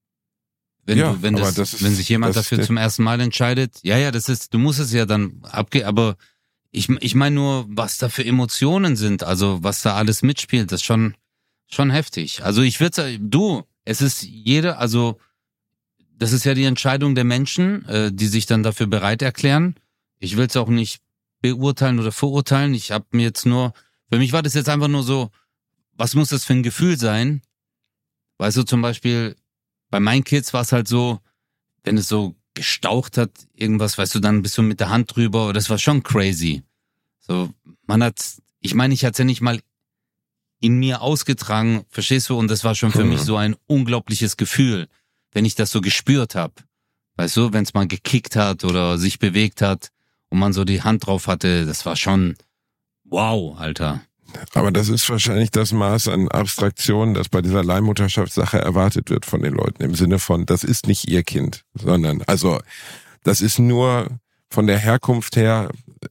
Wenn ja, du, wenn das, das ist, wenn sich jemand das dafür ist, zum ersten Mal entscheidet, ja, ja, das ist, du musst es ja dann abgehen, aber ich, ich meine nur, was da für Emotionen sind, also was da alles mitspielt, das ist schon, schon heftig. Also ich würde sagen, du, es ist jede, also das ist ja die Entscheidung der Menschen, äh, die sich dann dafür bereit erklären. Ich will es auch nicht beurteilen oder verurteilen. Ich habe mir jetzt nur, für mich war das jetzt einfach nur so, was muss das für ein Gefühl sein? Weißt du, zum Beispiel, bei meinen Kids war es halt so, wenn es so gestaucht hat, irgendwas, weißt du, dann bist du mit der Hand drüber, das war schon crazy. So, man hat, ich meine, ich hatte es ja nicht mal in mir ausgetragen, verstehst du? Und das war schon für mich so ein unglaubliches Gefühl, wenn ich das so gespürt habe. Weißt du, wenn es mal gekickt hat oder sich bewegt hat und man so die Hand drauf hatte, das war schon wow, Alter. Aber das ist wahrscheinlich das Maß an Abstraktion, das bei dieser Leihmutterschaftssache erwartet wird von den Leuten. Im Sinne von, das ist nicht ihr Kind, sondern, also, das ist nur von der Herkunft her,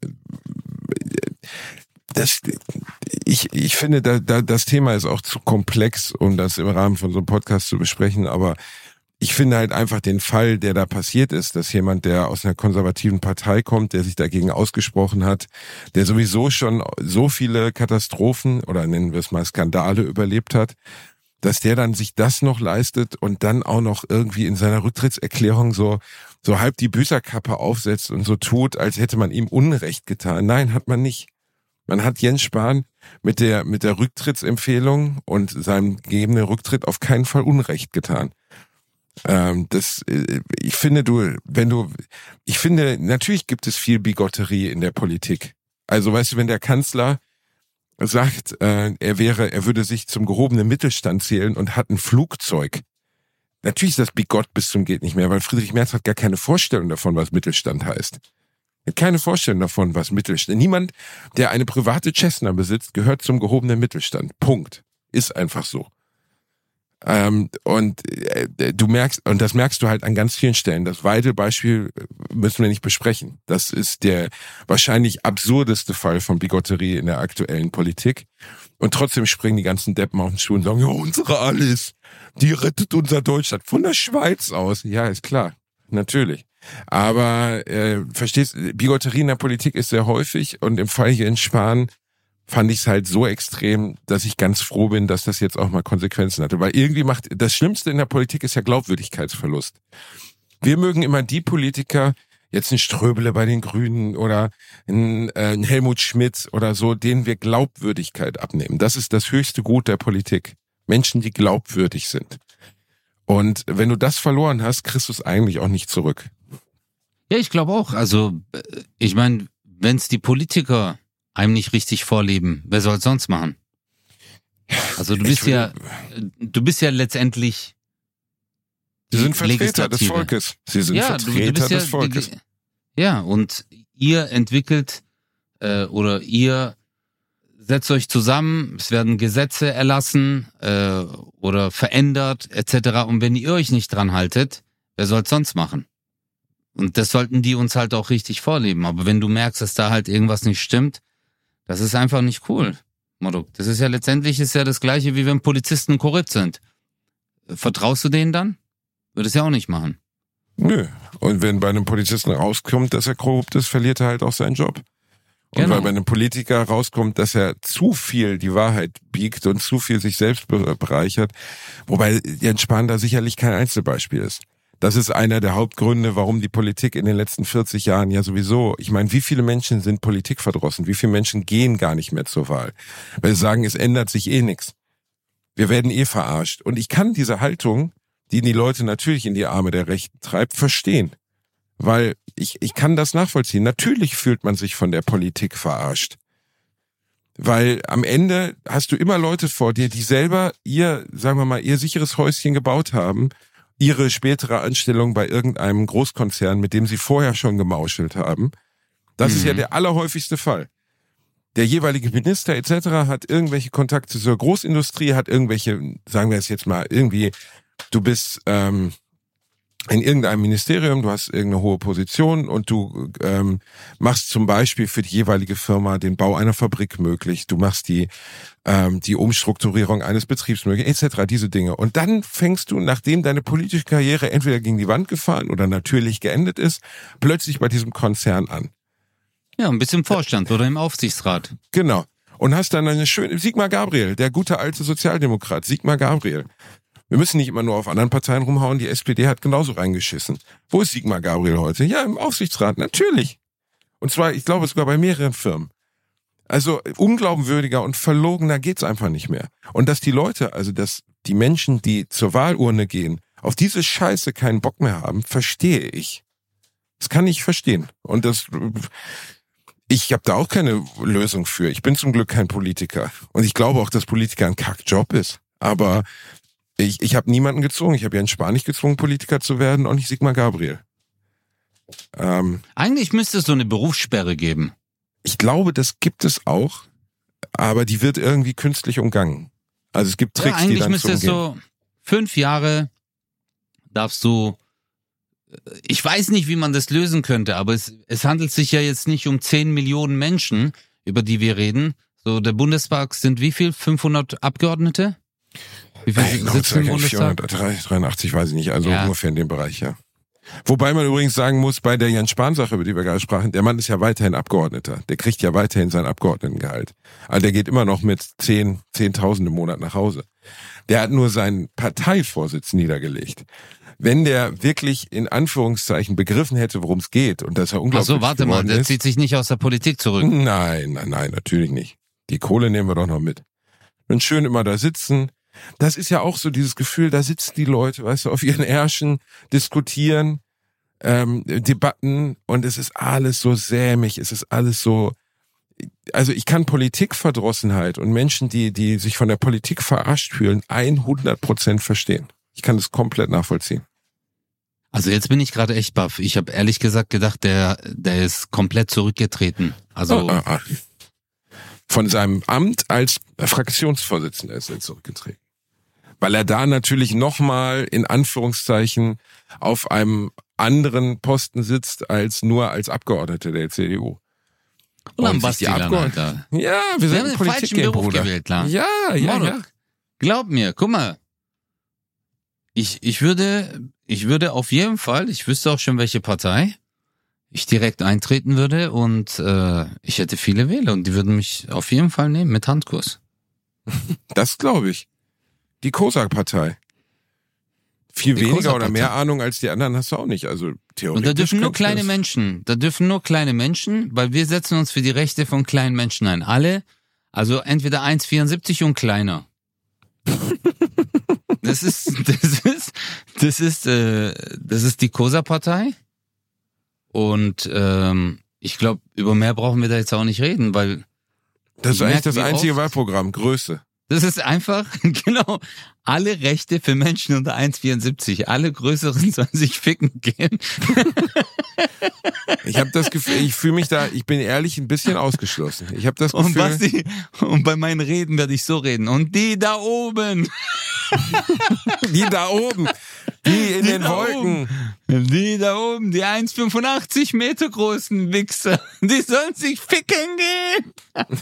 das, ich, ich finde, da, da, das Thema ist auch zu komplex, um das im Rahmen von so einem Podcast zu besprechen, aber ich finde halt einfach den Fall, der da passiert ist, dass jemand, der aus einer konservativen Partei kommt, der sich dagegen ausgesprochen hat, der sowieso schon so viele Katastrophen oder nennen wir es mal Skandale überlebt hat, dass der dann sich das noch leistet und dann auch noch irgendwie in seiner Rücktrittserklärung so so halb die Büßerkappe aufsetzt und so tut, als hätte man ihm Unrecht getan. Nein, hat man nicht. Man hat Jens Spahn mit der mit der Rücktrittsempfehlung und seinem gegebenen Rücktritt auf keinen Fall Unrecht getan. Ähm, das, ich finde, du, wenn du, ich finde, natürlich gibt es viel Bigotterie in der Politik. Also, weißt du, wenn der Kanzler sagt, äh, er wäre, er würde sich zum gehobenen Mittelstand zählen und hat ein Flugzeug. Natürlich ist das bigott bis zum geht nicht mehr, weil Friedrich Merz hat gar keine Vorstellung davon, was Mittelstand heißt. Er hat keine Vorstellung davon, was Mittelstand. Niemand, der eine private Cessna besitzt, gehört zum gehobenen Mittelstand. Punkt. Ist einfach so. Ähm, und äh, du merkst, und das merkst du halt an ganz vielen Stellen. Das Weidel-Beispiel müssen wir nicht besprechen. Das ist der wahrscheinlich absurdeste Fall von Bigotterie in der aktuellen Politik. Und trotzdem springen die ganzen Deppen auf den Stuhl und sagen, ja, unsere Alice, die rettet unser Deutschland von der Schweiz aus. Ja, ist klar. Natürlich. Aber äh, verstehst, Bigotterie in der Politik ist sehr häufig und im Fall hier in Spahn fand ich es halt so extrem, dass ich ganz froh bin, dass das jetzt auch mal Konsequenzen hatte. Weil irgendwie macht, das Schlimmste in der Politik ist ja Glaubwürdigkeitsverlust. Wir mögen immer die Politiker, jetzt ein Ströbele bei den Grünen oder ein, äh, ein Helmut Schmidt oder so, denen wir Glaubwürdigkeit abnehmen. Das ist das höchste Gut der Politik. Menschen, die glaubwürdig sind. Und wenn du das verloren hast, kriegst du es eigentlich auch nicht zurück. Ja, ich glaube auch. Also, ich meine, wenn es die Politiker einem nicht richtig vorleben, wer soll es sonst machen? Also du bist ja, du bist ja letztendlich Sie sind Vertreter des Volkes. Sie sind ja, Vertreter du, du bist des ja, Volkes. Die, ja, und ihr entwickelt äh, oder ihr setzt euch zusammen, es werden Gesetze erlassen äh, oder verändert et cetera. Und wenn ihr euch nicht dran haltet, wer soll es sonst machen? Und das sollten die uns halt auch richtig vorleben. Aber wenn du merkst, dass da halt irgendwas nicht stimmt, das ist einfach nicht cool, Modok. Das ist ja letztendlich ist ja das Gleiche, wie wenn Polizisten korrupt sind. Vertraust du denen dann? Würde es ja auch nicht machen. Nö. Und wenn bei einem Polizisten rauskommt, dass er korrupt ist, verliert er halt auch seinen Job. Und genau. weil bei einem Politiker rauskommt, dass er zu viel die Wahrheit biegt und zu viel sich selbst bereichert, wobei Jens Spahn da sicherlich kein Einzelbeispiel ist. Das ist einer der Hauptgründe, warum die Politik in den letzten vierzig Jahren ja sowieso, ich meine, wie viele Menschen sind politikverdrossen? Wie viele Menschen gehen gar nicht mehr zur Wahl? Weil sie sagen, es ändert sich eh nichts. Wir werden eh verarscht. Und ich kann diese Haltung, die die Leute natürlich in die Arme der Rechten treibt, verstehen. Weil ich, ich kann das nachvollziehen. Natürlich fühlt man sich von der Politik verarscht. Weil am Ende hast du immer Leute vor dir, die selber ihr, sagen wir mal, ihr sicheres Häuschen gebaut haben, ihre spätere Anstellung bei irgendeinem Großkonzern, mit dem sie vorher schon gemauschelt haben. Das mhm. ist ja der allerhäufigste Fall. Der jeweilige Minister et cetera hat irgendwelche Kontakte zur Großindustrie, hat irgendwelche, sagen wir es jetzt mal, irgendwie, du bist ähm, in irgendeinem Ministerium, du hast irgendeine hohe Position und du ähm, machst zum Beispiel für die jeweilige Firma den Bau einer Fabrik möglich, du machst die ähm, die Umstrukturierung eines Betriebs möglich, et cetera, diese Dinge. Und dann fängst du, nachdem deine politische Karriere entweder gegen die Wand gefahren oder natürlich geendet ist, plötzlich bei diesem Konzern an. Ja, ein bisschen im Vorstand oder im Aufsichtsrat. Genau. Und hast dann eine schöne, Sigmar Gabriel, der gute alte Sozialdemokrat, Sigmar Gabriel. Wir müssen nicht immer nur auf anderen Parteien rumhauen, die S P D hat genauso reingeschissen. Wo ist Sigmar Gabriel heute? Ja, im Aufsichtsrat, natürlich. Und zwar, ich glaube, sogar bei mehreren Firmen. Also unglaubwürdiger und verlogener geht's einfach nicht mehr. Und dass die Leute, also dass die Menschen, die zur Wahlurne gehen, auf diese Scheiße keinen Bock mehr haben, verstehe ich. Das kann ich verstehen. Und das, ich habe da auch keine Lösung für. Ich bin zum Glück kein Politiker. Und ich glaube auch, dass Politiker ein Kackjob ist. Aber ich, ich habe niemanden gezwungen. Ich habe Jens Spahn nicht gezwungen, Politiker zu werden, auch nicht Sigmar Gabriel. Ähm, Eigentlich müsste es so eine Berufssperre geben. Ich glaube, das gibt es auch, aber die wird irgendwie künstlich umgangen. Also es gibt Tricks, ja, die dann eigentlich müsste es so fünf Jahre darfst du, ich weiß nicht, wie man das lösen könnte, aber es, es handelt sich ja jetzt nicht um zehn Millionen Menschen, über die wir reden. So, der Bundestag sind wie viel? fünfhundert Abgeordnete? Wie viel ich sitzen im Bundestag? vierhundertdreiundachtzig, weiß ich nicht, also ja. Ungefähr in dem Bereich, ja. Wobei man übrigens sagen muss, bei der Jens-Spahn-Sache, über die wir gerade sprachen, der Mann ist ja weiterhin Abgeordneter. Der kriegt ja weiterhin sein Abgeordnetengehalt. Also der geht immer noch mit zehn, zehntausend im Monat nach Hause. Der hat nur seinen Parteivorsitz niedergelegt. Wenn der wirklich in Anführungszeichen begriffen hätte, worum es geht und dass er unglaublich Ach so, warte mal, der ist, zieht sich nicht aus der Politik zurück. Nein, nein, nein, natürlich nicht. Die Kohle nehmen wir doch noch mit. Und schön immer da sitzen. Das ist ja auch so dieses Gefühl, da sitzen die Leute, weißt du, auf ihren Ärschen, diskutieren, ähm, Debatten und es ist alles so sämig, es ist alles so, also ich kann Politikverdrossenheit und Menschen, die die sich von der Politik verarscht fühlen, hundert Prozent verstehen. Ich kann das komplett nachvollziehen. Also jetzt bin ich gerade echt baff. Ich habe ehrlich gesagt gedacht, der der ist komplett zurückgetreten. Also ah, ah, ah. Von seinem Amt als Fraktionsvorsitzender ist er zurückgetreten. Weil er da natürlich nochmal in Anführungszeichen auf einem anderen Posten sitzt als nur als Abgeordneter der C D U. Und am Basti Abgeordneter. Ja, wir sind den falschen Beruf gewählt, klar. Ja, ja, Mordok. ja. Glaub mir, guck mal. Ich ich würde ich würde auf jeden Fall, ich wüsste auch schon welche Partei ich direkt eintreten würde und äh, ich hätte viele Wähler und die würden mich auf jeden Fall nehmen mit Handkurs. Das glaube ich. Die Kosak-Partei. Viel Die weniger oder Kosak-Partei. mehr Ahnung als die anderen hast du auch nicht. Also theoretisch. Und da dürfen nur könnte kleine das. Menschen, da dürfen nur kleine Menschen, weil wir setzen uns für die Rechte von kleinen Menschen ein. Alle, also entweder eins Komma vierundsiebzig und kleiner. Das ist, das ist, das ist, äh, das ist die Kosa-Partei. Und ähm, ich glaube, über mehr brauchen wir da jetzt auch nicht reden, weil Das ist ich eigentlich merke, das wie einzige oft- Wahlprogramm. Größe. das ist einfach, genau, alle Rechte für Menschen unter eins Komma vierundsiebzig. Alle größeren sollen sich ficken gehen. Ich habe das Gefühl, ich fühle mich da, ich bin ehrlich, ein bisschen ausgeschlossen. Ich habe das Und Gefühl, Basti, und bei meinen Reden werde ich so reden. Und die da oben, die da oben, die in Die den da Wolken. die da oben, die eins Komma fünfundachtzig Meter großen Wichser, die sollen sich ficken gehen.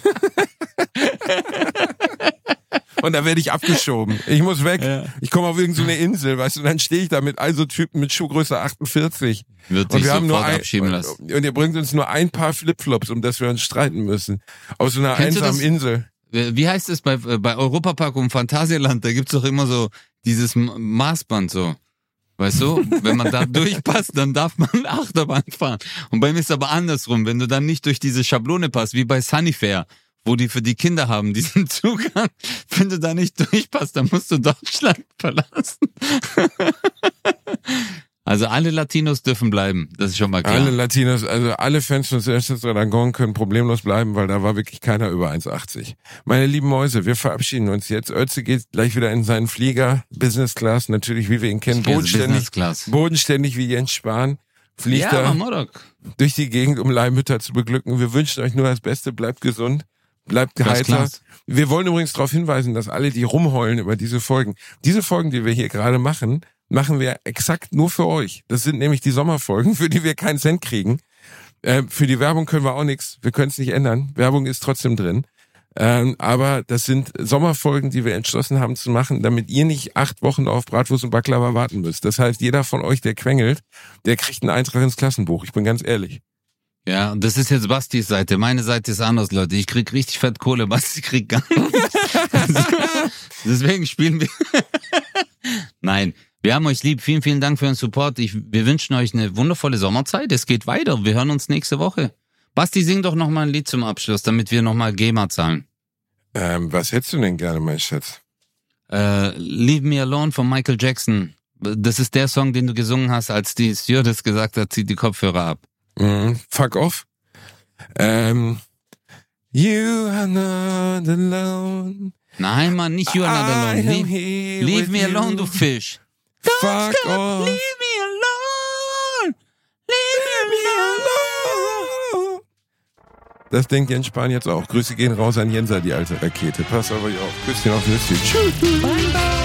Und da werde ich abgeschoben. Ich muss weg. Ja. Ich komme auf irgendeine Insel, weißt du, und dann stehe ich da mit also Typen mit Schuhgröße achtundvierzig. Wird Und dich wir haben nur sofort ein, abschieben und, lassen. und ihr bringt uns nur ein paar Flipflops, um das wir uns streiten müssen. Auf so einer Kennst du einsamen das? Insel. Wie heißt es bei, bei Europapark und Phantasialand? Da gibt's doch immer so dieses M- Maßband so. Weißt du? Wenn man da durchpasst, dann darf man Achterbahn fahren. Und bei mir ist aber andersrum. Wenn du dann nicht durch diese Schablone passt, wie bei Sunnyfair, wo die für die Kinder haben, diesen Zugang, wenn du da nicht durchpasst, dann musst du Deutschland verlassen. Also alle Latinos dürfen bleiben. Das ist schon mal klar. Alle Latinos, also alle Fans von Sergio Dragon können problemlos bleiben, weil da war wirklich keiner über eins Komma achtzig. Meine lieben Mäuse, wir verabschieden uns jetzt. Ötzi geht gleich wieder in seinen Flieger, Business Class, natürlich wie wir ihn kennen, bodenständig, Business Class. bodenständig wie Jens Spahn. Fliegt Ja, da Mordok. durch die Gegend, um Leihmütter zu beglücken. Wir wünschen euch nur das Beste, bleibt gesund, bleibt First heiter. class. Wir wollen übrigens darauf hinweisen, dass alle, die rumheulen über diese Folgen, diese Folgen, die wir hier gerade machen, machen wir exakt nur für euch. Das sind nämlich die Sommerfolgen, für die wir keinen Cent kriegen. Äh, für die Werbung können wir auch nichts. Wir können es nicht ändern. Werbung ist trotzdem drin. Ähm, aber das sind Sommerfolgen, die wir entschlossen haben zu machen, damit ihr nicht acht Wochen auf Bratwurst und Baklava warten müsst. Das heißt, jeder von euch, der quengelt, der kriegt einen Eintrag ins Klassenbuch. Ich bin ganz ehrlich. Ja, und das ist jetzt Bastis Seite. Meine Seite ist anders, Leute. Ich krieg richtig fett Kohle. Basti kriegt gar nichts. Deswegen spielen wir. Nein, wir haben euch lieb. Vielen, vielen Dank für euren Support. Ich, wir wünschen euch eine wundervolle Sommerzeit. Es geht weiter. Wir hören uns nächste Woche. Basti, sing doch noch mal ein Lied zum Abschluss, damit wir noch mal GEMA zahlen. Ähm, was hättest du denn gerne, mein Schatz? Äh, Leave Me Alone von Michael Jackson. Das ist der Song, den du gesungen hast, als die Stewardess gesagt hat, zieht die Kopfhörer ab. Mhm. Fuck off. Ähm, you are not alone. Nein, Mann, nicht You Are Not Alone. I am Leave, here leave with me alone, you. du Fisch. Fuck off. Leave me alone. Leave me alone. Das denkt Jens Spahn jetzt auch. Grüße gehen raus an Jensa, die alte Rakete. Pass auf euch auf. Küsschen auf Nüsschen. Tschüss. Bye, bye.